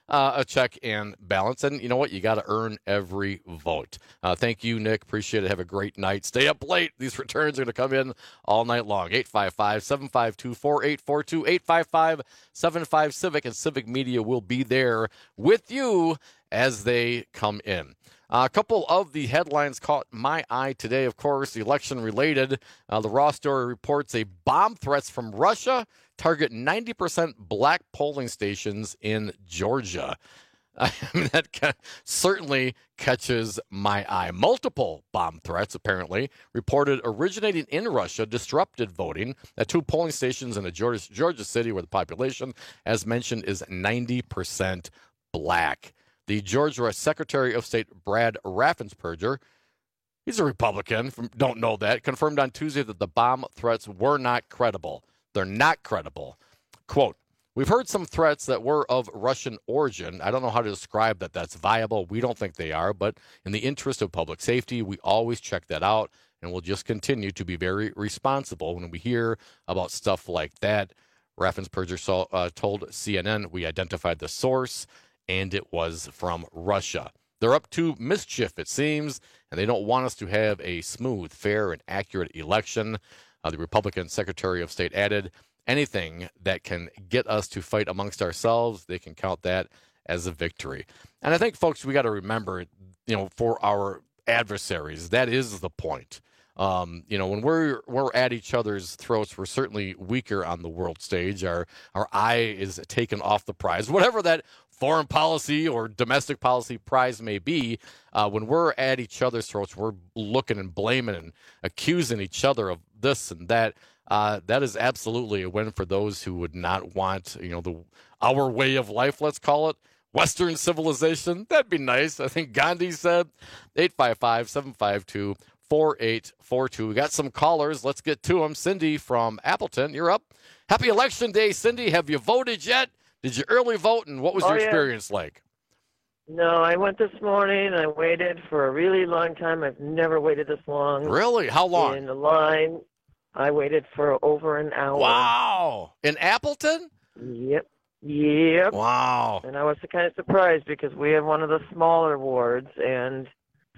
Speaker 13: uh, a check and balance. And you know what? You got to earn every vote. Uh, thank you, Nick. Appreciate it. Have a great night. Stay up late. These returns are going to come in all night long. eight five five, seven five two, four eight four two, eight five five, seven five Civic, and Civic Media will be there with you as they come in. Uh, a couple of the headlines caught my eye today, of course, election-related. Uh, the Raw story reports a bomb threats from Russia target ninety percent black polling stations in Georgia. I mean, that ca- certainly catches my eye. Multiple bomb threats, apparently, reported originating in Russia, disrupted voting at two polling stations in a Georgia, Georgia city where the population, as mentioned, is ninety percent black. The Georgia Secretary of State, Brad Raffensperger, he's a Republican, from, don't know that, confirmed on Tuesday that the bomb threats were not credible. They're not credible. Quote, we've heard some threats that were of Russian origin. I don't know how to describe that that's viable. We don't think they are, but in the interest of public safety, we always check that out, and we'll just continue to be very responsible when we hear about stuff like that. Raffensperger saw, uh, told C N N, we identified the source, and it was from Russia. They're up to mischief, it seems, and they don't want us to have a smooth, fair, and accurate election. Uh, the Republican Secretary of State added, anything that can get us to fight amongst ourselves, they can count that as a victory. And I think, folks, we got to remember, you know, for our adversaries, that is the point. Um, you know, when we're we're at each other's throats, we're certainly weaker on the world stage. Our our eye is taken off the prize, whatever that foreign policy or domestic policy prize may be. Uh, when we're at each other's throats, we're looking and blaming and accusing each other of this and that. Uh, that is absolutely a win for those who would not want, you know, the our way of life. Let's call it Western civilization. That'd be nice. I think Gandhi said. eight five five, seven five two, four eight four two. We got some callers. Let's get to them. Cindy from Appleton, you're up. Happy Election Day, Cindy. Have you voted yet? Did you early vote, and what was
Speaker 8: Oh,
Speaker 13: your
Speaker 8: yeah.
Speaker 13: experience like?
Speaker 8: No, I went this morning. I waited for a really long time. I've never waited this long.
Speaker 13: Really? How long?
Speaker 8: In the line, I waited for over an hour.
Speaker 13: Wow. In Appleton?
Speaker 8: Yep. Yep.
Speaker 13: Wow.
Speaker 8: And I was kind of surprised because we have one of the smaller wards, and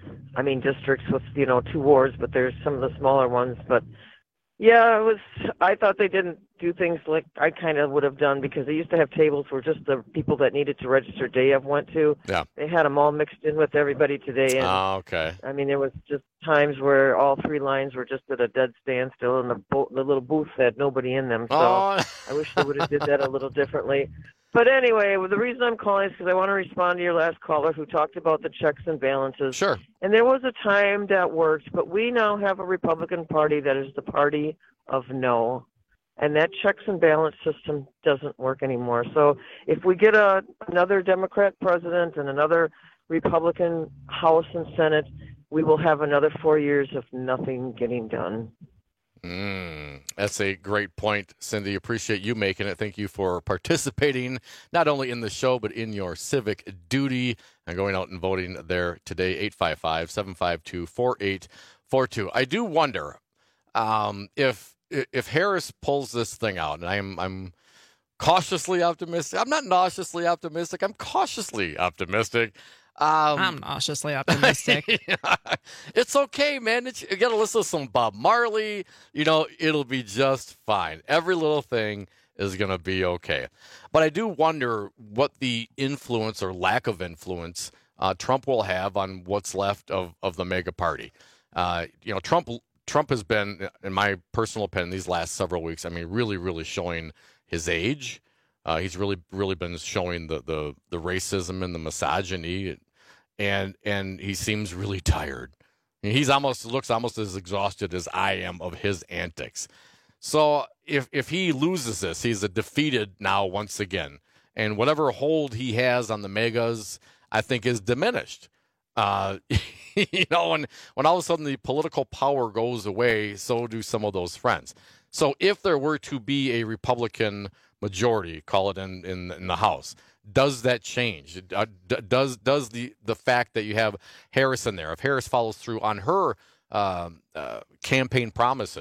Speaker 8: I mean districts with, you know, two wards, but there's some of the smaller ones. But yeah, it was. I thought they didn't do things like I kind of would have done because they used to have tables where just the people that needed to register day of went to.
Speaker 13: Yeah.
Speaker 8: They had them all mixed in with everybody today. And,
Speaker 13: Oh, okay.
Speaker 8: I mean, there was just times where all three lines were just at a dead standstill, and the, bo- the little booths had nobody in them. So
Speaker 13: Oh.
Speaker 8: I wish they would have did that a little differently. But anyway, well, the reason I'm calling is because I want to respond to your last caller who talked about the checks and balances.
Speaker 13: Sure.
Speaker 8: And there was a time that worked, but we now have a Republican Party that is the party of no. And that checks and balance system doesn't work anymore. So if we get a, another Democrat president and another Republican House and Senate, we will have another four years of nothing getting done.
Speaker 13: Mm, that's a great point, Cindy. Appreciate you making it. Thank you for participating, not only in the show, but in your civic duty and going out and voting there today. eight five five, seven five two, four eight four two. I do wonder um, if if Harris pulls this thing out, and I'm I'm cautiously optimistic. I'm not nauseously optimistic. I'm cautiously optimistic. Um,
Speaker 10: I'm nauseously optimistic.
Speaker 13: It's okay, man. It's, you got to listen to some Bob Marley. You know, it'll be just fine. Every little thing is going to be okay. But I do wonder what the influence or lack of influence uh, Trump will have on what's left of, of the mega party. Uh, you know, Trump Trump has been, in my personal opinion, these last several weeks, I mean, really, really showing his age. Uh, he's really, really been showing the, the, the racism and the misogyny. And and he seems really tired. He's almost looks almost as exhausted as I am of his antics. So if if he loses this, he's a defeated now once again. And whatever hold he has on the megas, I think, is diminished. Uh, you know, when when all of a sudden the political power goes away, so do some of those friends. So if there were to be a Republican majority, call it in in, in the House, does that change? Uh, d- does does the, the fact that you have Harris in there, if Harris follows through on her um, uh, campaign promises,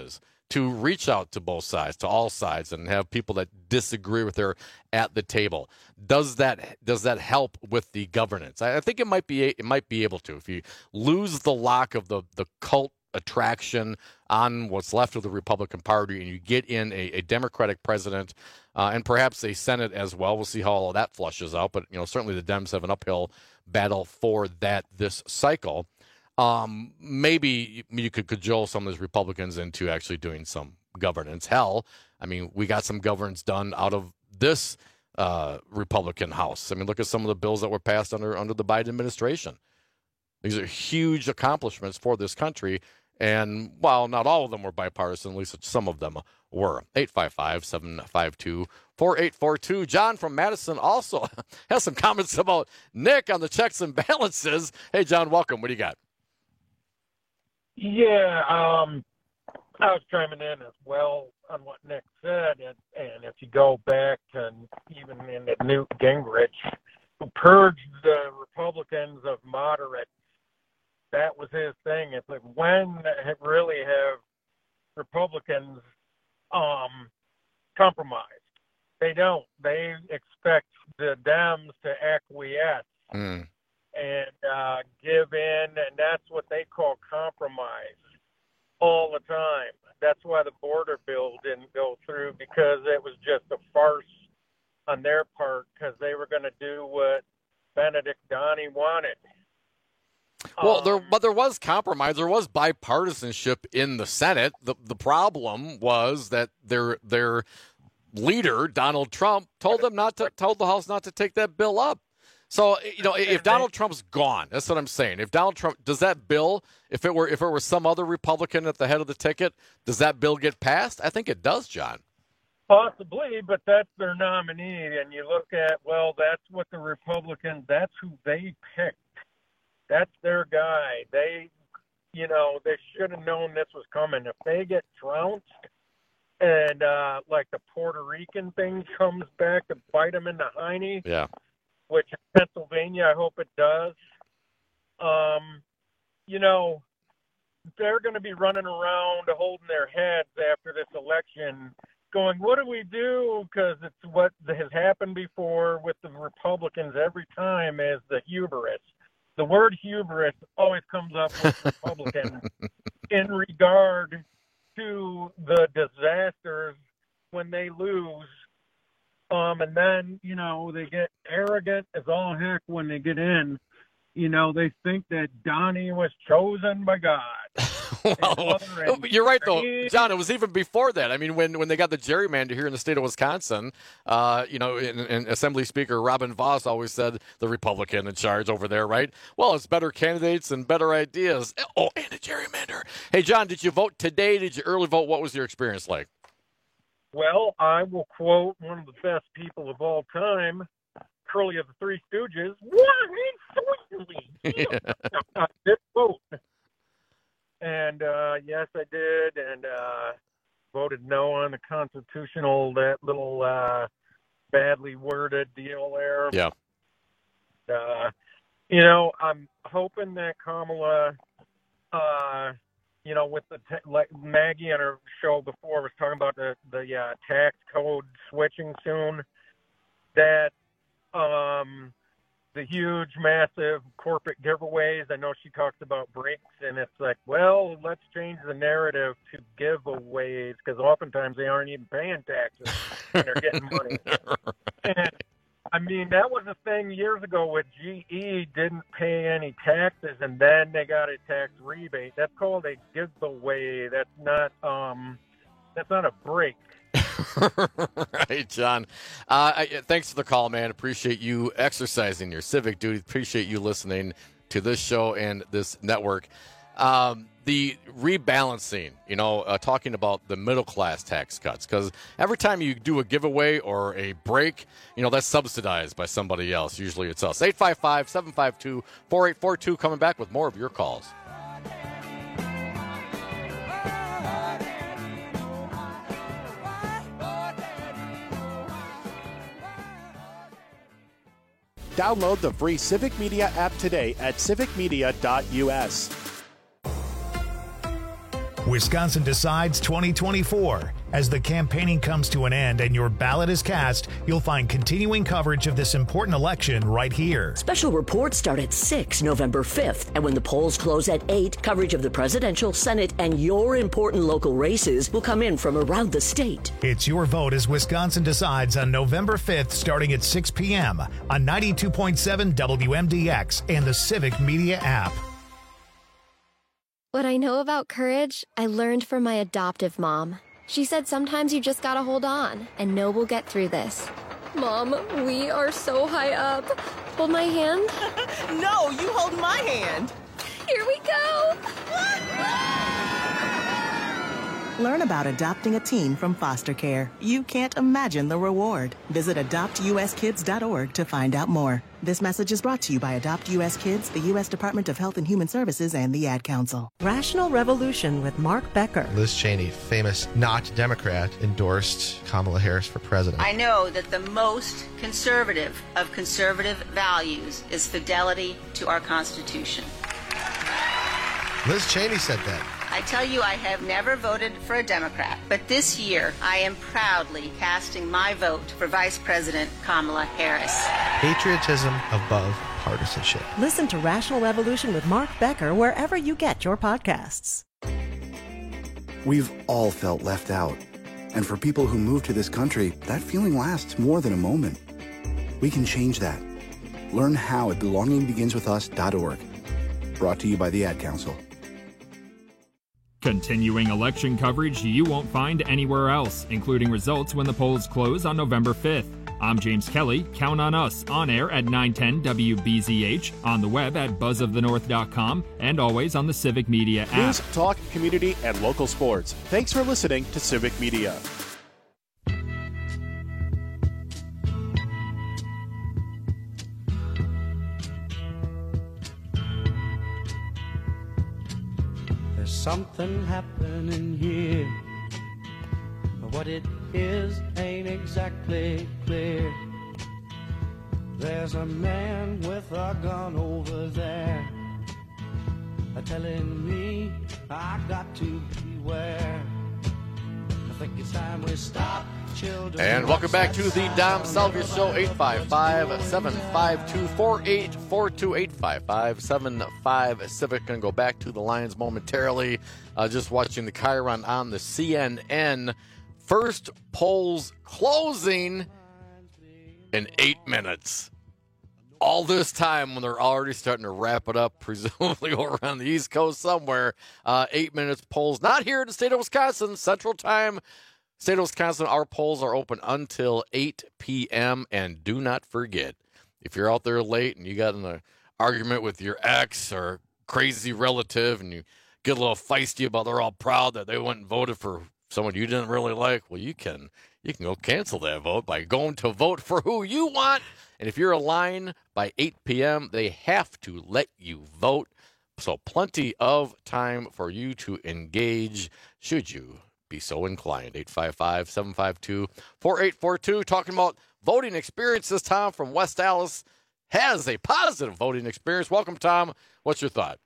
Speaker 13: to reach out to both sides, to all sides, and have people that disagree with her at the table. Does that does that help with the governance? I, I think it might be it might be able to. If you lose the lock of the the cult attraction on what's left of the Republican Party, and you get in a, a Democratic president uh, and perhaps a Senate as well. We'll see how all of that flushes out. But you know, certainly the Dems have an uphill battle for that this cycle. Um, maybe you could cajole some of those Republicans into actually doing some governance. Hell, I mean, we got some governance done out of this uh, Republican House. I mean, look at some of the bills that were passed under under the Biden administration. These are huge accomplishments for this country. And while not all of them were bipartisan, at least some of them were. eight five five, seven five two, four eight four two. John from Madison also has some comments about Nick on the checks and balances. Hey, John, welcome. What do you got?
Speaker 10: Yeah, um, I was chiming in as well on what Nick said. And, and if you go back and even in the Newt Gingrich, who purged the Republicans of moderate, that was his thing. It's like, when really have Republicans um, compromised? They don't. They expect the Dems to acquiesce
Speaker 13: mm.
Speaker 10: and uh, give in, and that's what they call compromise all the time. That's why the border bill didn't go through, because it was just a farce on their part, because they were going to do what Benedict Donnie wanted.
Speaker 13: Well, there, but there was compromise. There was bipartisanship in the Senate. The the problem was that their their leader, Donald Trump, told them not to told the House not to take that bill up. So, you know, if Donald Trump's gone, that's what I'm saying. If Donald Trump, does that bill, if it were if it were some other Republican at the head of the ticket, does that bill get passed? I think it does, John.
Speaker 10: Possibly, but that's their nominee, and you look at, well, that's what the Republicans, that's who they picked. That's their guy. They, you know, they should have known this was coming. If they get trounced and, uh, like, the Puerto Rican thing comes back to bite them in the hiney,
Speaker 13: yeah,
Speaker 10: which in Pennsylvania, I hope it does, um, you know, they're going to be running around holding their heads after this election going, what do we do? Because it's what has happened before with the Republicans every time is the hubris. The word hubris always comes up with Republicans in regard to the disasters when they lose. Um, and then, you know, they get arrogant as all heck when they get in. You know, they think that Donnie was chosen by God.
Speaker 13: Well, you're right, though, John. It was even before that. I mean, when, when they got the gerrymander here in the state of Wisconsin, uh, you know, and, and Assembly Speaker Robin Vos always said the Republican in charge over there, right? Well, it's better candidates and better ideas. Oh, and a gerrymander. Hey, John, did you vote today? Did you early vote? What was your experience like?
Speaker 10: Well, I will quote one of the best people of all time, Curly of the Three Stooges. Why, sweetly, I did vote. And, uh, yes, I did, and uh, voted no on the constitutional, that little uh, badly worded deal there.
Speaker 13: Yeah.
Speaker 10: Uh, you know, I'm hoping that Kamala, uh, you know, with the, te- like Maggie on her show before was talking about the, the uh, tax code switching soon, that um, the huge, massive corporate giveaways. I know she talks about breaks, and it's like, well, let's change the narrative to giveaways, because oftentimes they aren't even paying taxes and they're getting money. And, I mean, that was a thing years ago with G E, didn't pay any taxes, and then they got a tax rebate. That's called a giveaway. That's not um, that's not a break.
Speaker 13: Right, John. Uh, I, thanks for the call, man. Appreciate you exercising your civic duty. Appreciate you listening to this show and this network. Um, the rebalancing, you know, uh, talking about the middle class tax cuts, because every time you do a giveaway or a break, you know, that's subsidized by somebody else. Usually it's us. eight five five, seven five two, four eight four two, coming back with more of your calls.
Speaker 1: Download the free Civic Media app today at civic media dot u s.
Speaker 2: Wisconsin Decides twenty twenty-four. As the campaigning comes to an end and your ballot is cast, you'll find continuing coverage of this important election right here.
Speaker 25: Special reports start at six November fifth, and when the polls close at eight, coverage of the presidential, Senate, and your important local races will come in from around the state.
Speaker 2: It's your vote as Wisconsin Decides on November fifth, starting at six p.m. on ninety-two point seven W M D X and the Civic Media app.
Speaker 11: What I know about courage, I learned from my adoptive mom. She said sometimes you just gotta hold on and know we'll get through this. Mom, we are so high up. Hold my hand.
Speaker 15: No, you hold my hand.
Speaker 11: Here we go.
Speaker 15: Learn about adopting a teen from foster care. You can't imagine the reward. Visit adopt u s kids dot org to find out more. This message is brought to you by Adopt U S Kids, the U S Department of Health and Human Services, and the Ad Council. Rational Revolution with Mark Becker.
Speaker 16: Liz Cheney, famous not Democrat, endorsed Kamala Harris for president.
Speaker 17: I know that the most conservative of conservative values is fidelity to our Constitution.
Speaker 16: Liz Cheney said that.
Speaker 17: I tell you, I have never voted for a Democrat, but this year I am proudly casting my vote for Vice President Kamala Harris.
Speaker 16: Patriotism above partisanship.
Speaker 15: Listen to Rational Revolution with Mark Becker wherever you get your podcasts.
Speaker 18: We've all felt left out. And for people who move to this country, that feeling lasts more than a moment. We can change that. Learn how at belonging begins with us dot org. Brought to you by the Ad Council.
Speaker 26: Continuing election coverage you won't find anywhere else, including results when the polls close on November fifth. I'm James Kelly. Count on us on air at nine ten W B Z H, on the web at buzz of the north dot com, and always on the Civic Media app.
Speaker 1: News, talk, community, and local sports. Thanks for listening to Civic Media.
Speaker 27: Something happening here, but what it is ain't exactly clear. There's a man with a gun over there, telling me I got to beware. I think it's time we stop. Children.
Speaker 13: And welcome back to the Dom Salvia Show. Eight five five, seven five two, four eight four two, eight five five, seven five Civic. Going to go back to the Lions momentarily. Uh, just watching the Chiron on the C N N. First polls closing in eight minutes. All this time when they're already starting to wrap it up, presumably over on the East Coast somewhere. Uh, eight minutes polls. Not here in the state of Wisconsin. Central Time. State of Wisconsin, our polls are open until eight p.m. And do not forget, if you're out there late and you got in an argument with your ex or crazy relative and you get a little feisty about they're all proud that they went and voted for someone you didn't really like, well, you can you can go cancel that vote by going to vote for who you want. And if you're a line by eight p.m., they have to let you vote. So plenty of time for you to engage should you be so inclined. Eight five five, seven five two, four eight four two. Talking about voting experiences. Tom from West Allis has a positive voting experience. Welcome, Tom. What's your thought?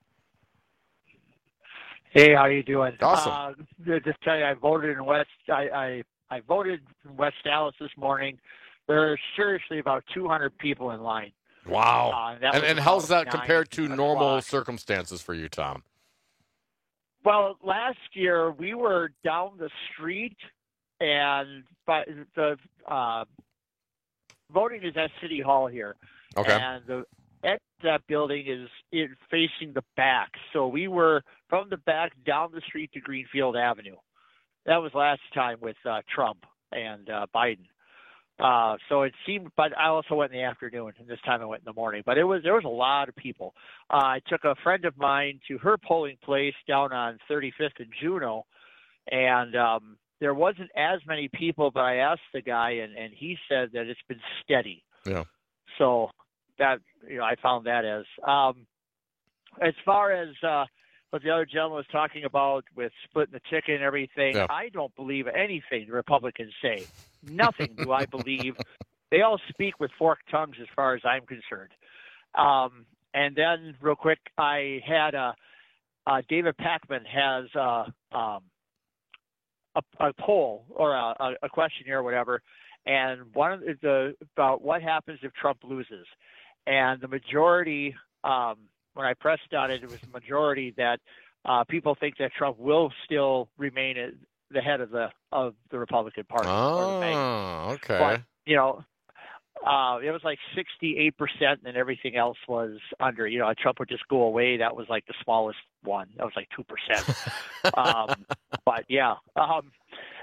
Speaker 28: Hey, how you doing?
Speaker 13: Awesome.
Speaker 28: Uh, just tell you, I voted in West. I, I I voted in West Allis this morning. There are seriously about two hundred people in line.
Speaker 13: Wow.
Speaker 28: Uh,
Speaker 13: and and how's that
Speaker 28: nine
Speaker 13: compared to normal
Speaker 28: o'clock.
Speaker 13: circumstances for you, Tom?
Speaker 28: Well, last year we were down the street, and but the uh, voting is at City Hall here.
Speaker 13: Okay.
Speaker 28: And the at that building is in facing the back, so we were from the back down the street to Greenfield Avenue. That was last time with uh, Trump and uh, Biden. Uh, so it seemed, but I also went in the afternoon, and this time I went in the morning. But it was there was a lot of people. Uh, I took a friend of mine to her polling place down on thirty-fifth and Juneau, and um, there wasn't as many people. But I asked the guy, and, and he said that it's been steady.
Speaker 13: Yeah.
Speaker 28: So that you know, I found that as um, as far as uh, what the other gentleman was talking about with splitting the ticket and everything.
Speaker 13: Yeah.
Speaker 28: I don't believe anything the Republicans say. Nothing do I believe. They all speak with forked tongues as far as I'm concerned. Um, and then real quick, I had a uh, David Pakman has uh, um, a, a poll or a, a questionnaire or whatever, and one of the about what happens if Trump loses, and the majority, um, when I pressed on it, it was the majority that uh, people think that Trump will still remain at the head of the of the Republican Party.
Speaker 13: Oh, okay.
Speaker 28: But, you know, uh, it was like sixty-eight percent, and everything else was under. You know, Trump would just go away. That was like the smallest one. That was like two percent. um, but yeah. Um,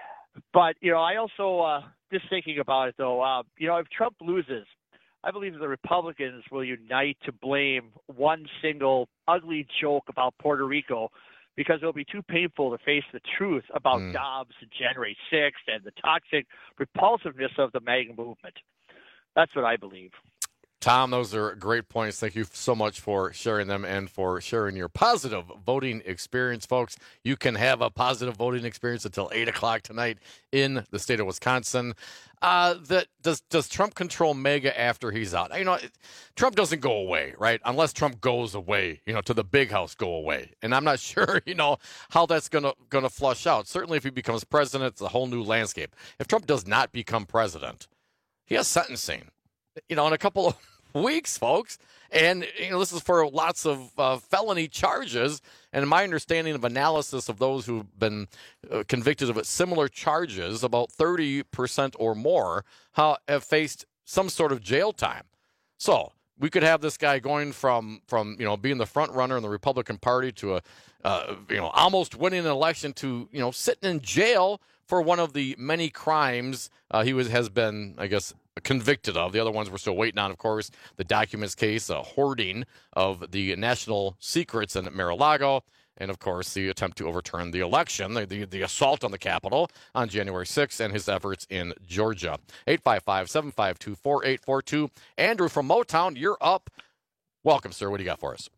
Speaker 28: but you know, I also uh, just thinking about it though. Uh, you know, if Trump loses, I believe the Republicans will unite to blame one single ugly joke about Puerto Rico, because it'll be too painful to face the truth about mm. Dobbs and January sixth and the toxic repulsiveness of the MAGA movement. That's what I believe.
Speaker 13: Tom, those are great points. Thank you so much for sharing them and for sharing your positive voting experience, folks. You can have a positive voting experience until eight o'clock tonight in the state of Wisconsin. Uh, that does does Trump control MAGA after he's out? You know, Trump doesn't go away, right? Unless Trump goes away, you know, to the big house, go away. And I'm not sure, you know, how that's gonna gonna flush out. Certainly, if he becomes president, it's a whole new landscape. If Trump does not become president, he has sentencing, you know, in a couple of weeks, folks. And, you know, this is for lots of uh, felony charges. And my understanding of analysis of those who've been uh, convicted of similar charges, about thirty percent or more how, have faced some sort of jail time. So we could have this guy going from, from you know, being the front runner in the Republican Party to, a, uh, you know, almost winning an election to, you know, sitting in jail for one of the many crimes uh, he was has been, I guess, convicted of. The other ones we're still waiting on, of course, the documents case, a hoarding of the national secrets in Mar-a-Lago, and, of course, the attempt to overturn the election, the, the, the assault on the Capitol on January sixth, and his efforts in Georgia. eight five five, seven five two, four eight four two. Andrew from Motown, you're up. Welcome, sir. What do you got for us?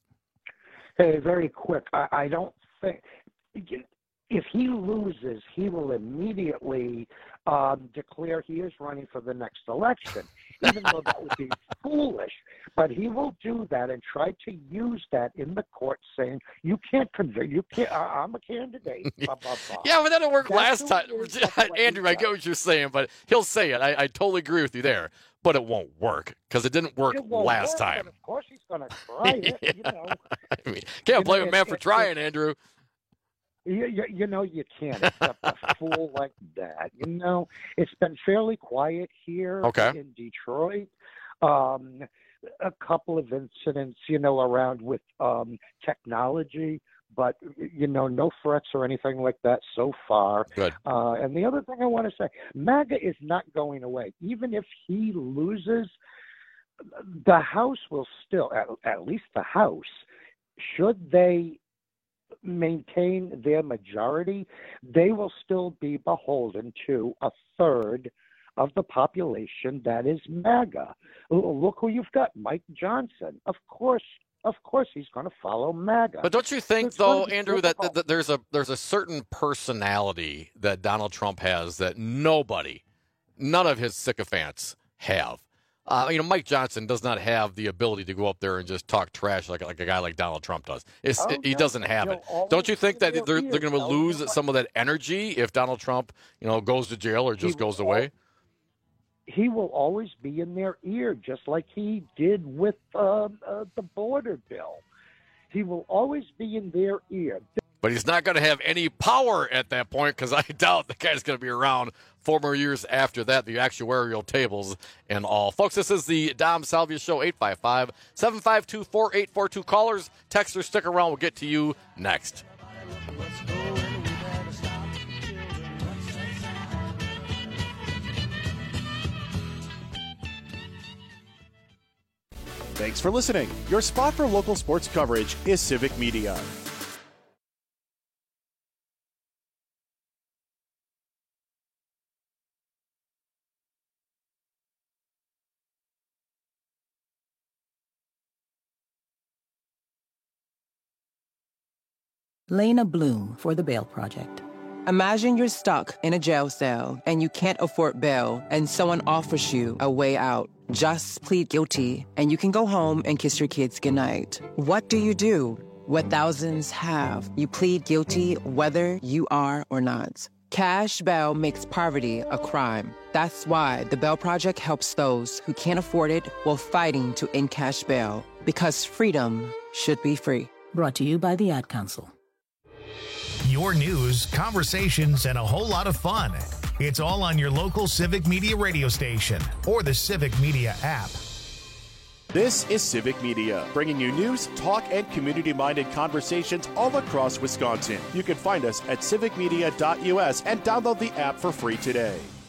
Speaker 5: Hey, very quick. I, I don't think... If he loses, he will immediately um, declare he is running for the next election, even though that would be foolish. But he will do that and try to use that in the court, saying, you can't convict, you can't, I'm a candidate, blah, blah, blah.
Speaker 13: Yeah, but that didn't work
Speaker 5: That's
Speaker 13: last time. Andrew, I get what you're saying, but he'll say it. I, I totally agree with you there. But it won't work, because it didn't work
Speaker 5: it won't
Speaker 13: last
Speaker 5: work,
Speaker 13: time.
Speaker 5: But of course he's going to try it,
Speaker 13: yeah.
Speaker 5: you know.
Speaker 13: I mean, can't blame a man for trying, Andrew.
Speaker 5: You, you, you know you can't accept a fool like that. You know, it's been fairly quiet here
Speaker 13: okay.
Speaker 5: in Detroit. Um, a couple of incidents, you know, around with um, technology, but, you know, no threats or anything like that so far.
Speaker 13: Good.
Speaker 5: Uh, and the other thing I want to say, MAGA is not going away. Even if he loses, the House will still, at, at least the House, should they maintain their majority, they will still be beholden to a third of the population that is MAGA. Look who you've got, Mike Johnson. Of course, of course, he's going to follow MAGA.
Speaker 13: But don't you think, it's though, Andrew, that, that, that there's a there's a certain personality that Donald Trump has that nobody, none of his sycophants have. Uh, you know, Mike Johnson does not have the ability to go up there and just talk trash like, like a guy like Donald Trump does. It's,
Speaker 5: oh,
Speaker 13: it, he
Speaker 5: no,
Speaker 13: doesn't have it. Don't you think that they're, they're going to lose some of that energy if Donald Trump, you know, goes to jail or just goes away?
Speaker 5: He will always be in their ear, just like he did with uh, uh, the border bill. He will always be in their ear.
Speaker 13: But he's not going to have any power at that point, because I doubt the guy's going to be around four more years after that, the actuarial tables and all. Folks, this is the Dom Salvia Show, eight five five, seven five two, four eight four two. Callers, texters, stick around. We'll get to you next.
Speaker 1: Thanks for listening. Your spot for local sports coverage is Civic Media.
Speaker 12: Lena Bloom for the Bail Project.
Speaker 14: Imagine you're stuck in a jail cell and you can't afford bail and someone offers you a way out. Just plead guilty and you can go home and kiss your kids goodnight. What do you do? what thousands have. You plead guilty whether you are or not. Cash bail makes poverty a crime. That's why the Bail Project helps those who can't afford it while fighting to end cash bail. Because freedom should be free.
Speaker 12: Brought to you by the Ad Council.
Speaker 2: Your news, conversations, and a whole lot of fun. It's all on your local Civic Media radio station or the Civic Media app.
Speaker 1: This is Civic Media, bringing you news, talk, and community-minded conversations all across Wisconsin. You can find us at civic media dot U S and download the app for free today.